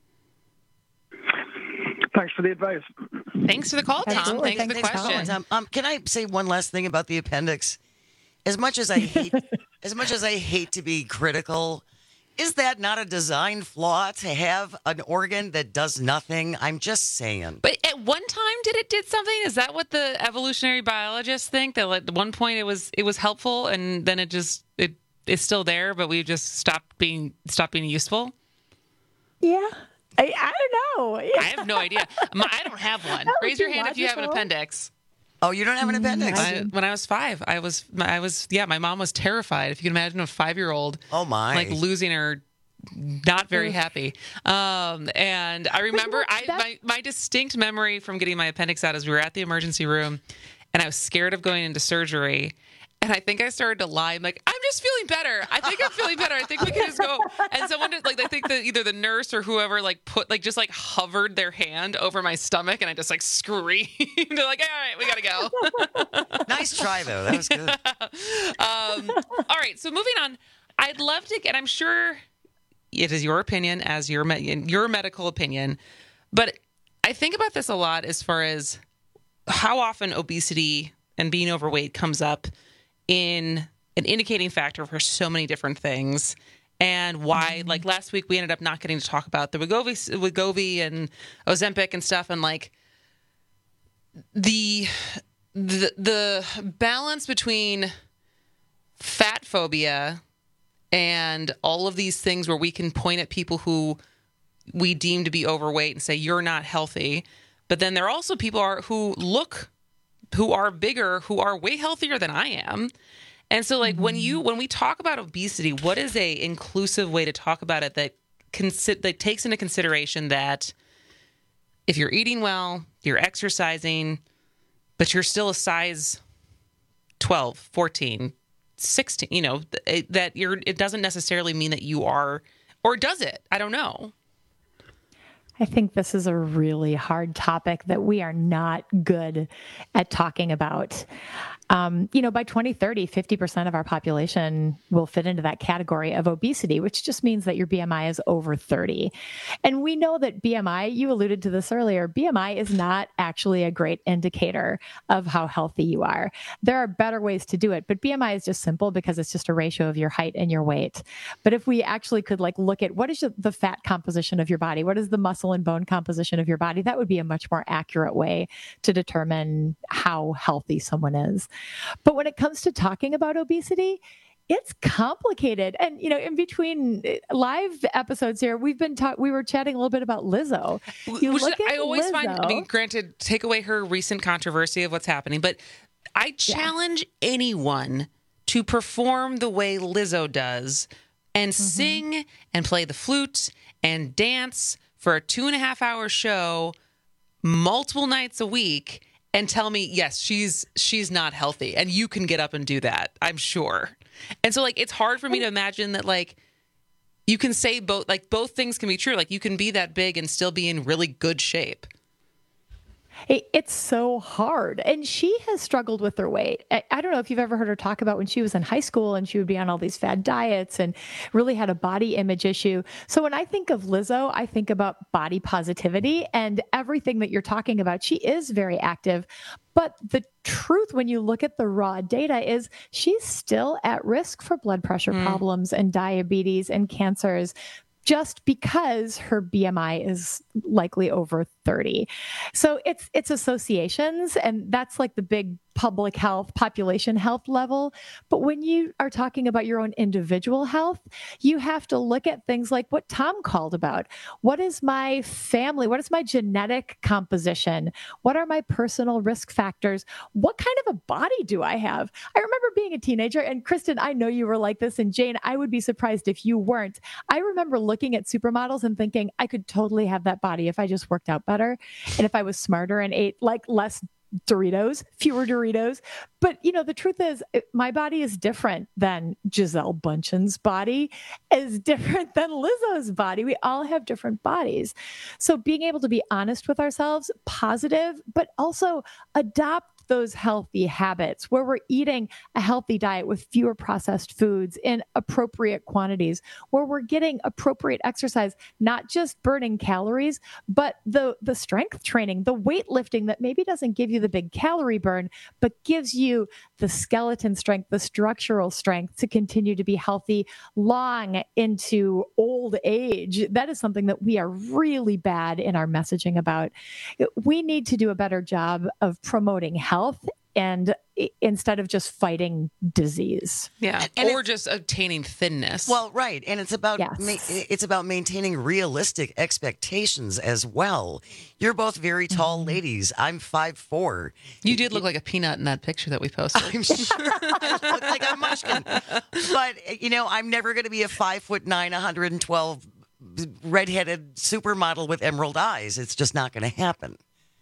Thanks for the advice. Thanks for the call, Tom. Absolutely. Thanks, for the Thanks, question. Um, um, can I say one last thing about the appendix? As much as I hate, as much as I hate to be critical, is that not a design flaw to have an organ that does nothing? I'm just saying. But at one time, did it did something? Is that what the evolutionary biologists think? That at one point it was it was helpful, and then it just it it's still there, but we just stopped being stopped being useful. Yeah. I, I don't know. I have no idea. My, I don't have one. Raise your hand if you have an appendix. Oh, you don't have an appendix? I, when I was five, I was, I was, yeah, my mom was terrified. If you can imagine a five-year-old, oh my, like losing her, not very happy. Um, and I remember, I my, my distinct memory from getting my appendix out is we were at the emergency room, and I was scared of going into surgery. And I think I started to lie. I'm like, I'm just feeling better. I think I'm feeling better. I think we can just go. And someone did, like, I think that either the nurse or whoever like put like just like hovered their hand over my stomach, and I just like screamed. They're like, all right, we gotta go. Nice try though. That was good. um, all right. So moving on, I'd love to get. I'm sure it is your opinion as your your medical opinion, but I think about this a lot as far as how often obesity and being overweight comes up in an indicating factor for so many different things, and why, mm-hmm. like last week, we ended up not getting to talk about the Wegovy, Wegovy and Ozempic and stuff, and like the the the balance between fat phobia and all of these things where we can point at people who we deem to be overweight and say you're not healthy, but then there are also people are who look. who are bigger, who are way healthier than I am. And so like mm-hmm. when you when we talk about obesity, what is a inclusive way to talk about it that consi- that takes into consideration that if you're eating well, you're exercising, but you're still a size twelve, fourteen, sixteen, you know, it, that you're it doesn't necessarily mean that you are, or does it? I don't know. I think this is a really hard topic that we are not good at talking about. Um, you know, by twenty thirty, fifty percent of our population will fit into that category of obesity, which just means that your B M I is over thirty. And we know that B M I, you alluded to this earlier, B M I is not actually a great indicator of how healthy you are. There are better ways to do it, but B M I is just simple because it's just a ratio of your height and your weight. But if we actually could like look at what is the fat composition of your body, what is the muscle and bone composition of your body, that would be a much more accurate way to determine how healthy someone is. But when it comes to talking about obesity, it's complicated. And, you know, in between live episodes here, we've been talking, we were chatting a little bit about Lizzo. You Which look at I always Lizzo, find, I mean, granted, take away her recent controversy of what's happening, but I challenge yeah. anyone to perform the way Lizzo does and mm-hmm. sing and play the flute and dance for a two and a half hour show multiple nights a week and tell me, yes, she's she's not healthy, and you can get up and do that, I'm sure. And so, like, it's hard for me to imagine that, like, you can say both, like, both things can be true. Like, you can be that big and still be in really good shape. It's so hard. And she has struggled with her weight. I don't know if you've ever heard her talk about when she was in high school and she would be on all these fad diets and really had a body image issue. So when I think of Lizzo, I think about body positivity and everything that you're talking about. She is very active. But the truth, when you look at the raw data, is she's still at risk for blood pressure mm. problems and diabetes and cancers, just because her B M I is likely over thirty. So it's it's associations, and that's like the big public health, population health level. But when you are talking about your own individual health, you have to look at things like what Tom called about. What is my family? What is my genetic composition? What are my personal risk factors? What kind of a body do I have? I remember being a teenager, and Kristen, I know you were like this, and Jane, I would be surprised if you weren't. I remember looking at supermodels and thinking I could totally have that body if I just worked out better and if I was smarter and ate like less Doritos, fewer Doritos. But, you know, the truth is it, my body is different than Gisele Bundchen's body, is different than Lizzo's body. We all have different bodies. So being able to be honest with ourselves, positive, but also adopt those healthy habits where we're eating a healthy diet with fewer processed foods in appropriate quantities, where we're getting appropriate exercise, not just burning calories, but the, the strength training, the weightlifting that maybe doesn't give you the big calorie burn, but gives you the skeleton strength, the structural strength to continue to be healthy long into old age. That is something that we are really bad in our messaging about. We need to do a better job of promoting health and instead of just fighting disease. Yeah. And or just obtaining thinness. Well, right. And it's about Yes. ma- it's about maintaining realistic expectations as well. You're both very tall ladies. I'm five foot four. You did look like a peanut in that picture that we posted. I'm sure I look like a munchkin. But, you know, I'm never going to be a five foot nine, one hundred twelve redheaded supermodel with emerald eyes. It's just not going to happen.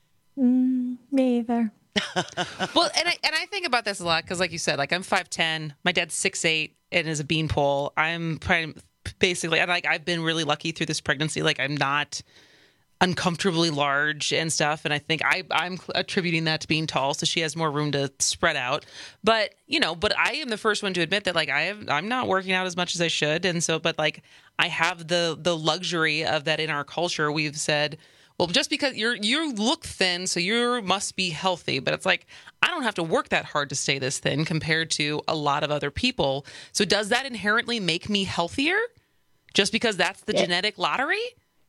Mm, me either. Well, and I and I think about this a lot because, like you said, like I'm five ten, my dad's six eight and is a beanpole. I'm probably basically, and like I've been really lucky through this pregnancy. Like I'm not uncomfortably large and stuff, and I think I I'm attributing that to being tall, so she has more room to spread out. But you know, but I am the first one to admit that like I have I'm not working out as much as I should, and so but like I have the the luxury of that in our culture. We've said, well, just because you're you look thin, so you must be healthy. But it's like, I don't have to work that hard to stay this thin compared to a lot of other people. So does that inherently make me healthier just because that's the Yeah. genetic lottery?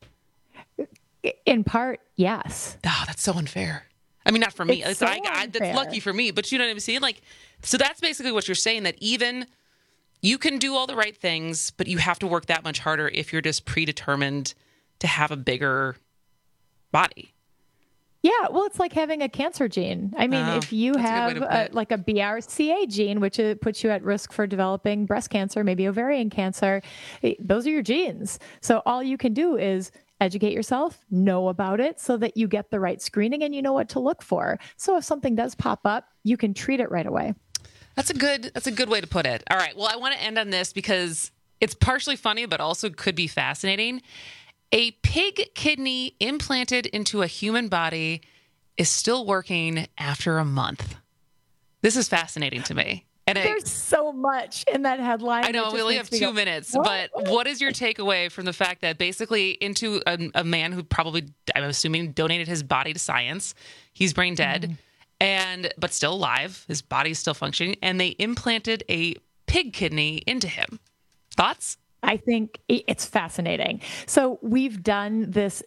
In part, yes. Oh, that's so unfair. I mean, not for me. It's It's so I, I, that's unfair. lucky for me. But you know what I'm saying? Like, so that's basically what you're saying, that even you can do all the right things, but you have to work that much harder if you're just predetermined to have a bigger body. Yeah, well, it's like having a cancer gene. I mean, Oh, if you that's a good way have to put a, it. like a B R C A gene, which uh, puts you at risk for developing breast cancer, maybe ovarian cancer, eh, those are your genes. So all you can do is educate yourself, know about it so that you get the right screening and you know what to look for. So if something does pop up, you can treat it right away. That's a good that's a good way to put it. All right. Well, I want to end on this because it's partially funny, but also could be fascinating. A pig kidney implanted into a human body is still working after a month. This is fascinating to me. And I, There's so much in that headline. I know that we just only makes have me two go, minutes, "What?" but what is your takeaway from the fact that basically into a, a man who probably, I'm assuming, donated his body to science, he's brain dead, Mm-hmm. and but still alive, his body's still functioning, and they implanted a pig kidney into him. Thoughts? I think i- it's fascinating. So we've done this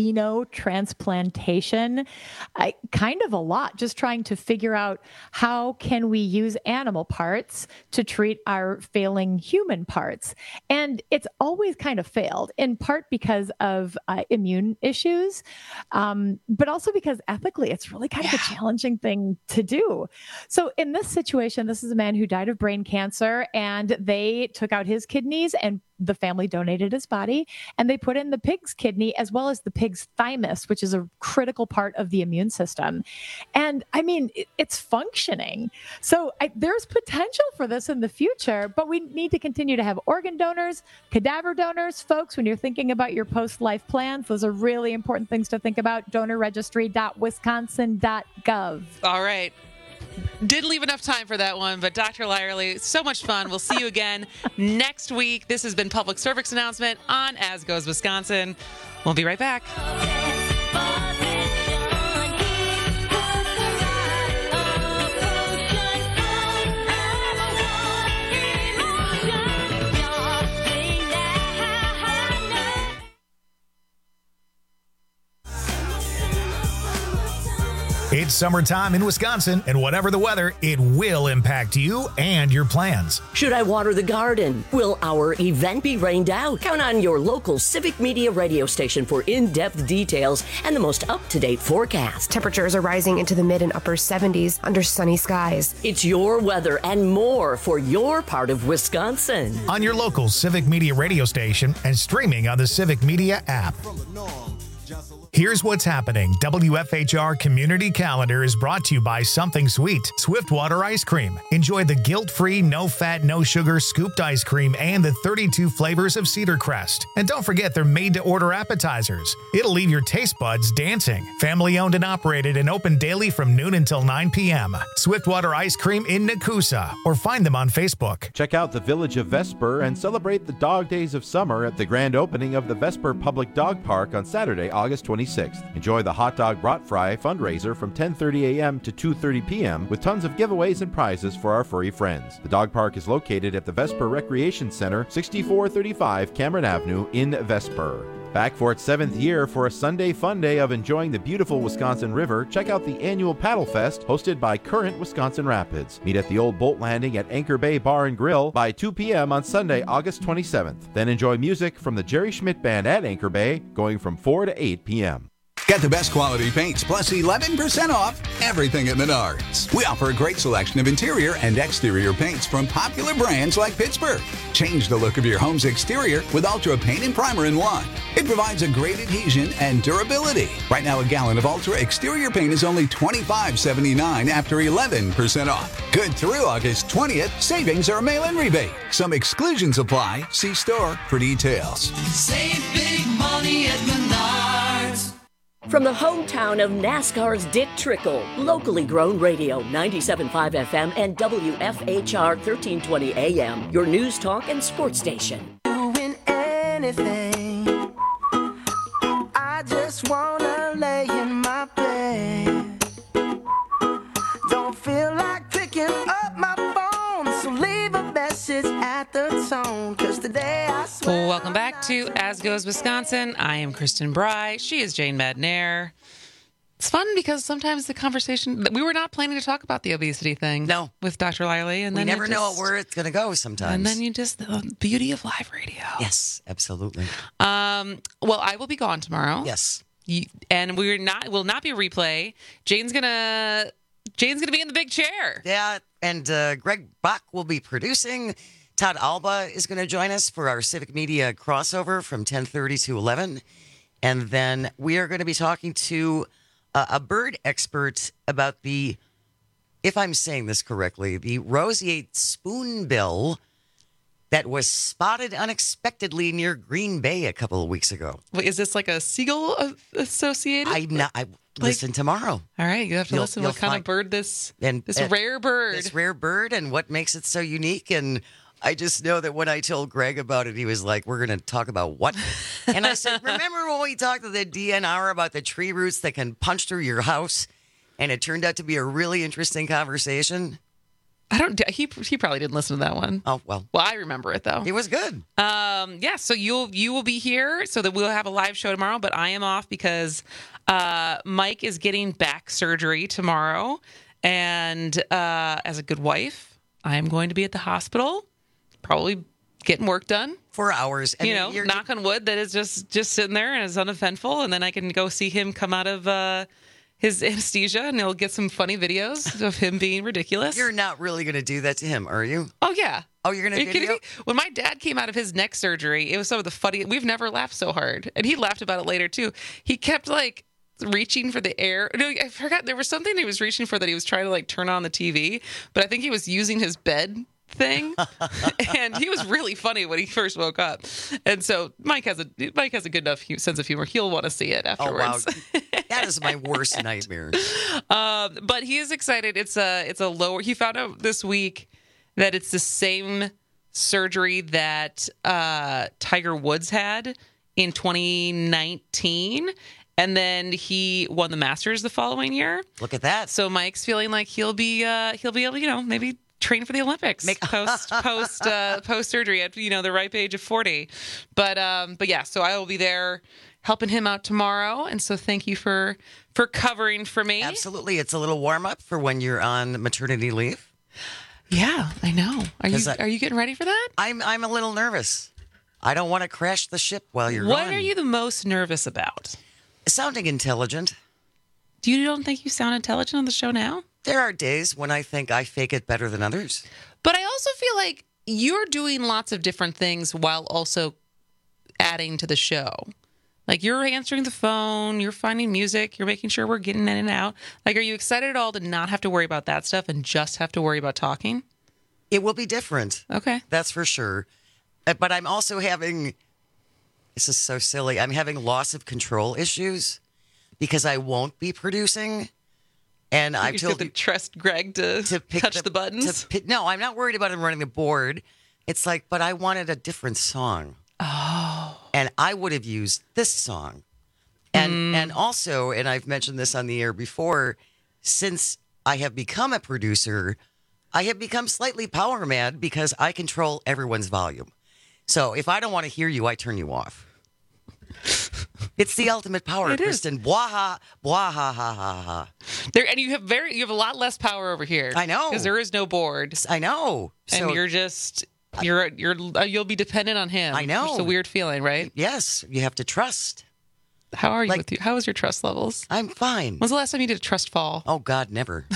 xenotransplantation uh, kind of a lot, just trying to figure out how can we use animal parts to treat our failing human parts. And it's always kind of failed, in part because of uh, immune issues, um, but also because ethically it's really kind of a challenging thing to do. So in this situation, this is a man who died of brain cancer, and they took out his kidneys, and the family donated his body, and they put in the pig's kidney as well as the pig's thymus, which is a critical part of the immune system. And I mean, it, it's functioning. So I, there's potential for this in the future, but we need to continue to have organ donors, cadaver donors. Folks, when you're thinking about your post-life plans, those are really important things to think about. donor registry dot wisconsin dot gov. All right. Didn't leave enough time for that one, but Doctor Lyerly, so much fun. We'll see you again next week. This has been Public Service Announcement on As Goes Wisconsin. We'll be right back. It's summertime in Wisconsin, and whatever the weather, it will impact you and your plans. Should I water the garden? Will our event be rained out? Count on your local Civic Media radio station for in-depth details and the most up-to-date forecast. Temperatures are rising into the mid and upper seventies under sunny skies. It's your weather and more for your part of Wisconsin. On your local Civic Media radio station and streaming on the Civic Media app. Here's what's happening. W F H R Community Calendar is brought to you by Something Sweet, Swiftwater Ice Cream. Enjoy the guilt-free, no-fat, no-sugar scooped ice cream and the thirty-two flavors of Cedar Crest. And don't forget they're made-to-order appetizers. It'll leave your taste buds dancing. Family-owned and operated and open daily from noon until nine p.m. Swiftwater Ice Cream in Nakusa, or find them on Facebook. Check out the Village of Vesper and celebrate the dog days of summer at the grand opening of the Vesper Public Dog Park on Saturday, August twenty-sixth. Enjoy the Hot Dog Brat Fry fundraiser from ten thirty a.m. to two thirty p.m. with tons of giveaways and prizes for our furry friends. The dog park is located at the Vesper Recreation Center, sixty-four thirty-five Cameron Avenue in Vesper. Back for its seventh year for a Sunday fun day of enjoying the beautiful Wisconsin River, check out the annual Paddle Fest hosted by Current Wisconsin Rapids. Meet at the Old Boat Landing at Anchor Bay Bar and Grill by two p.m. on Sunday, August twenty-seventh. Then enjoy music from the Jerry Schmidt Band at Anchor Bay going from four to eight p.m. Get the best quality paints plus eleven percent off everything at Menards. We offer a great selection of interior and exterior paints from popular brands like Pittsburgh. Change the look of your home's exterior with Ultra Paint and Primer in one. It provides a great adhesion and durability. Right now, a gallon of Ultra exterior paint is only twenty-five seventy-nine after eleven percent off. Good through August twentieth. Savings are a mail-in rebate. Some exclusions apply. See store for details. Save big money at Menards. From the hometown of NASCAR's Dick Trickle, locally grown radio, ninety-seven point five F M and W F H R thirteen twenty A M, your news talk and sports station. Doing anything, I just wanna lay in my bed. Don't feel like picking up my phone, so leave a message at the tone, 'cause today I swear. Welcome back to As Goes Wisconsin. I am Kristen Bry. She is Jane Madnair. It's fun because sometimes the conversation, we were not planning to talk about the obesity thing. No. With Doctor Liley. And we then never just, know where it's going to go sometimes. And then you just, the beauty of live radio. Yes, absolutely. Um. Well, I will be gone tomorrow. Yes. You, and we're not, will not be a replay. Jane's going to, Jane's going to be in the big chair. Yeah. And uh, Greg Bach will be producing. Todd Alba is going to join us for our Civic Media crossover from ten thirty to eleven. And then we are going to be talking to uh, a bird expert about the, if I'm saying this correctly, the roseate spoonbill that was spotted unexpectedly near Green Bay a couple of weeks ago. Wait, is this like a seagull uh, associated? I'm not, I listen tomorrow. All right, you have to You'll- listen you'll what kind find- of bird this And this uh, rare bird. This rare bird and what makes it so unique. And I just know that when I told Greg about it, he was like, we're going to talk about what? And I said, remember when we talked to the D N R about the tree roots that can punch through your house? And it turned out to be a really interesting conversation. I don't. He he probably didn't listen to that one. Oh well. Well, I remember it though. It was good. Um. Yeah. So you'll you will be here, so that we'll have a live show tomorrow. But I am off because uh, Mike is getting back surgery tomorrow, and uh, as a good wife, I am going to be at the hospital, probably getting work done for hours. I you mean, know, you're- knock on wood that is just just sitting there and is uneventful, and then I can go see him come out of uh, his anesthesia, and he'll get some funny videos of him being ridiculous. You're not really going to do that to him, are you? Oh, yeah. Oh, you're going Are to you kidding video? me? When my dad came out of his neck surgery, it was some of the funny. We've never laughed so hard, and he laughed about it later too. He kept like reaching for the air. No, I forgot there was something he was reaching for that he was trying to like turn on the T V, but I think he was using his bed thing, and he was really funny when he first woke up. And so Mike has a Mike has a good enough hu- sense of humor. He'll want to see it afterwards. Oh wow, that is my worst nightmare. Um, but he is excited. It's a it's a lower. He found out this week that it's the same surgery that uh, Tiger Woods had in twenty nineteen, and then he won the Masters the following year. Look at that. So Mike's feeling like he'll be uh, he'll be able, you know, maybe train for the Olympics post post uh, post surgery at you know the ripe age of forty. But um, but yeah, so I will be there helping him out tomorrow, and so thank you for for covering for me. Absolutely. It's a little warm up for when you're on maternity leave. Yeah, I know. Are you I, are you getting ready for that? I'm I'm a little nervous. I don't want to crash the ship while you're What gone. are you the most nervous about? Sounding intelligent. Do you don't think you sound intelligent on the show now? There are days when I think I fake it better than others. But I also feel like you're doing lots of different things while also adding to the show. Like you're answering the phone, you're finding music, you're making sure we're getting in and out. Like, are you excited at all to not have to worry about that stuff and just have to worry about talking? It will be different. Okay. That's for sure. Uh, But I'm also having, this is so silly, I'm having loss of control issues because I won't be producing. And I've You told have to you trust Greg to, to pick touch the, buttons. to pick, no, I'm not worried about him running the board. It's like, but I wanted a different song. Oh. And I would have used this song. And and also, and I've mentioned this on the air before, since I have become a producer, I have become slightly power mad because I control everyone's volume. So if I don't want to hear you, I turn you off. It's the ultimate power, It is. Kristen. Bwaha, bwaha, ha, ha, ha. There, and you have very, you have a lot less power over here. I know. because there is no board. I know. And So- you're just, you're, you're, uh, you'll be dependent on him. I know. It's a weird feeling, right? Yes, you have to trust. How are you Like- with you? How is your trust levels? I'm fine. When's the last time you did a trust fall? Oh, God, never.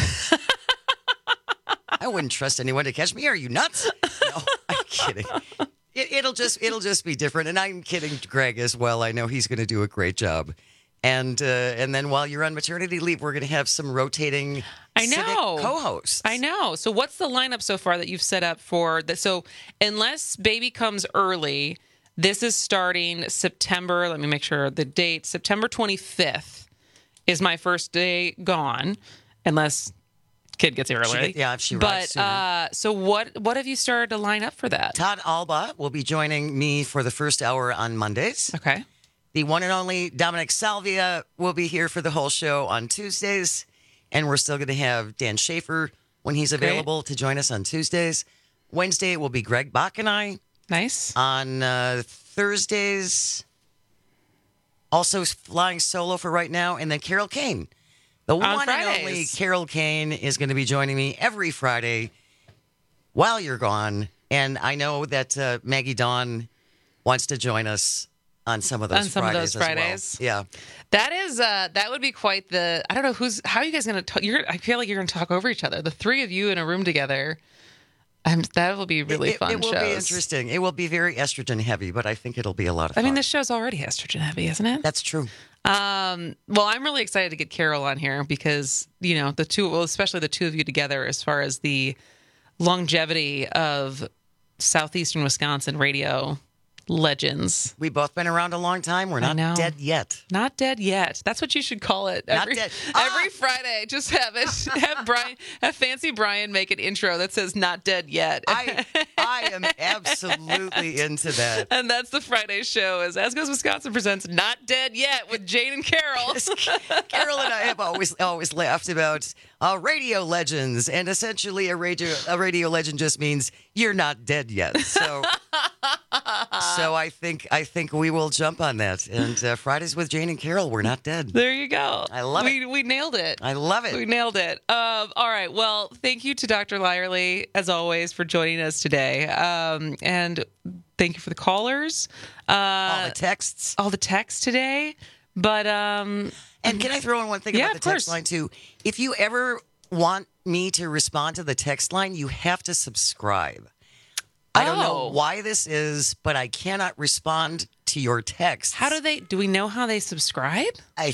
I wouldn't trust anyone to catch me. Are you nuts? No, I'm kidding. It, it'll just it'll just be different. And I'm kidding Greg as well. I know he's going to do a great job. And uh, and then while you're on maternity leave, we're going to have some rotating I civic know. co-hosts. I know. So what's the lineup so far that you've set up for that? So unless baby comes early, this is starting September. Let me make sure the date. September twenty-fifth is my first day gone, unless kid gets here She early. get- yeah, if she But arrives sooner. uh, so what? What have you started to line up for that? Todd Alba will be joining me for the first hour on Mondays. Okay. The one and only Dominic Salvia will be here for the whole show on Tuesdays. And we're still going to have Dan Schaefer when he's Great. available to join us on Tuesdays. Wednesday, it will be Greg Bach and I. Nice. On uh, Thursdays, also flying solo for right now. And then Carol Kane. The On one and only Fridays. Carol Kane is going to be joining me every Friday while you're gone. And I know that uh, Maggie Dawn wants to join us on some of those On some of Fridays those as well. Fridays. Yeah. That is uh that would be quite the I don't know who's how are you guys gonna talk you're I feel like you're gonna talk over each other. The three of you in a room together. Um, that will be really it, fun It will shows. be interesting. It will be very estrogen heavy, but I think it'll be a lot of I fun. mean, this show's already estrogen heavy, isn't it? That's true. Um, well, I'm really excited to get Carol on here because, you know, the two, well, especially the two of you together as far as the longevity of Southeastern Wisconsin radio legends. We've both been around a long time. We're I not know. dead yet. Not dead yet. That's what you should call it. Not Every, dead. every Friday, just have it. Have Brian, have Fancy Brian make an intro that says "Not dead yet." I I am absolutely into that. And that's the Friday show. Is As Goes Wisconsin presents "Not Dead Yet" with Jane and Carol. Carol and I have always always laughed about uh, radio legends, and essentially a radio a radio legend just means you're not dead yet. So. So I think I think we will jump on that. And uh, Fridays with Jane and Carol, we're not dead. There you go. I love we, it. We nailed it. I love it. We nailed it. Um, all right. Well, thank you to Doctor Lyerly, as always, for joining us today. Um, and thank you for the callers. Uh, all the texts. All the texts today. But um, And can I throw in one thing yeah, about the of text course. line too? If you ever want me to respond to the text line, you have to subscribe. I don't know Oh. why this is, but I cannot respond to your text. How do they? Do we know how they subscribe? I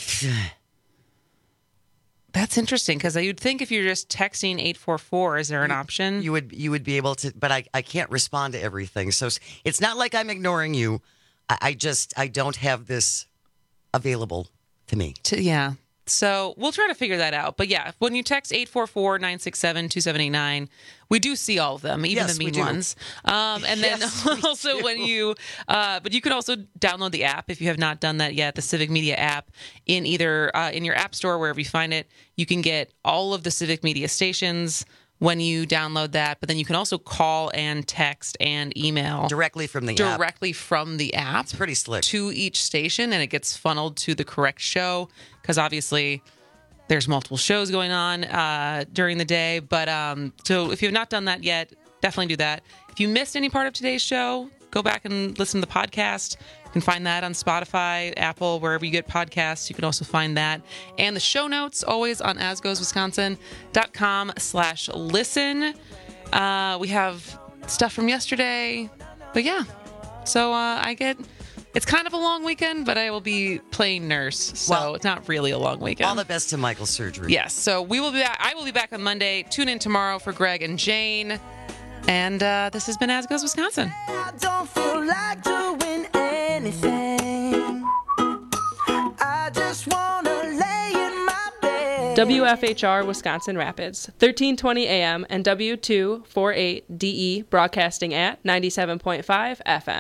That's interesting because you'd think if you're just texting eight four four, is there an option? you would you would be able to, but I, I can't respond to everything. So it's not like I'm ignoring you. I, I just I don't have this available to me. To, yeah. So we'll try to figure that out. But yeah, when you text eight four four, nine six seven, two seven eight nine, we do see all of them, even Yes, the we mean do. ones. Um, and then Yes, we also when you, uh, but you can also download the app if you have not done that yet, the Civic Media app in either uh, in your app store, wherever you find it. You can get all of the Civic Media stations when you download that. But then you can also call and text and email directly from the app. Directly from the app. It's pretty slick. To each station, and it gets funneled to the correct show because obviously there's multiple shows going on uh, during the day. But um, so if you have not done that yet, definitely do that. If you missed any part of today's show, go back and listen to the podcast. You can find that on Spotify, Apple, wherever you get podcasts. You can also find that. And the show notes always on asgoeswisconsin.com slash listen. Uh, we have stuff from yesterday. But yeah, so uh, I get... It's kind of a long weekend, but I will be playing nurse, so well, it's not really a long weekend. All the best to Michael's surgery. Yes, so we will be back. I will be back on Monday. Tune in tomorrow for Greg and Jane. And uh, this has been As Goes Wisconsin. I don't feel like doing anything. I just want to lay in my bed. W F H R Wisconsin Rapids, thirteen twenty A M and W two forty-eight D E broadcasting at ninety-seven point five F M.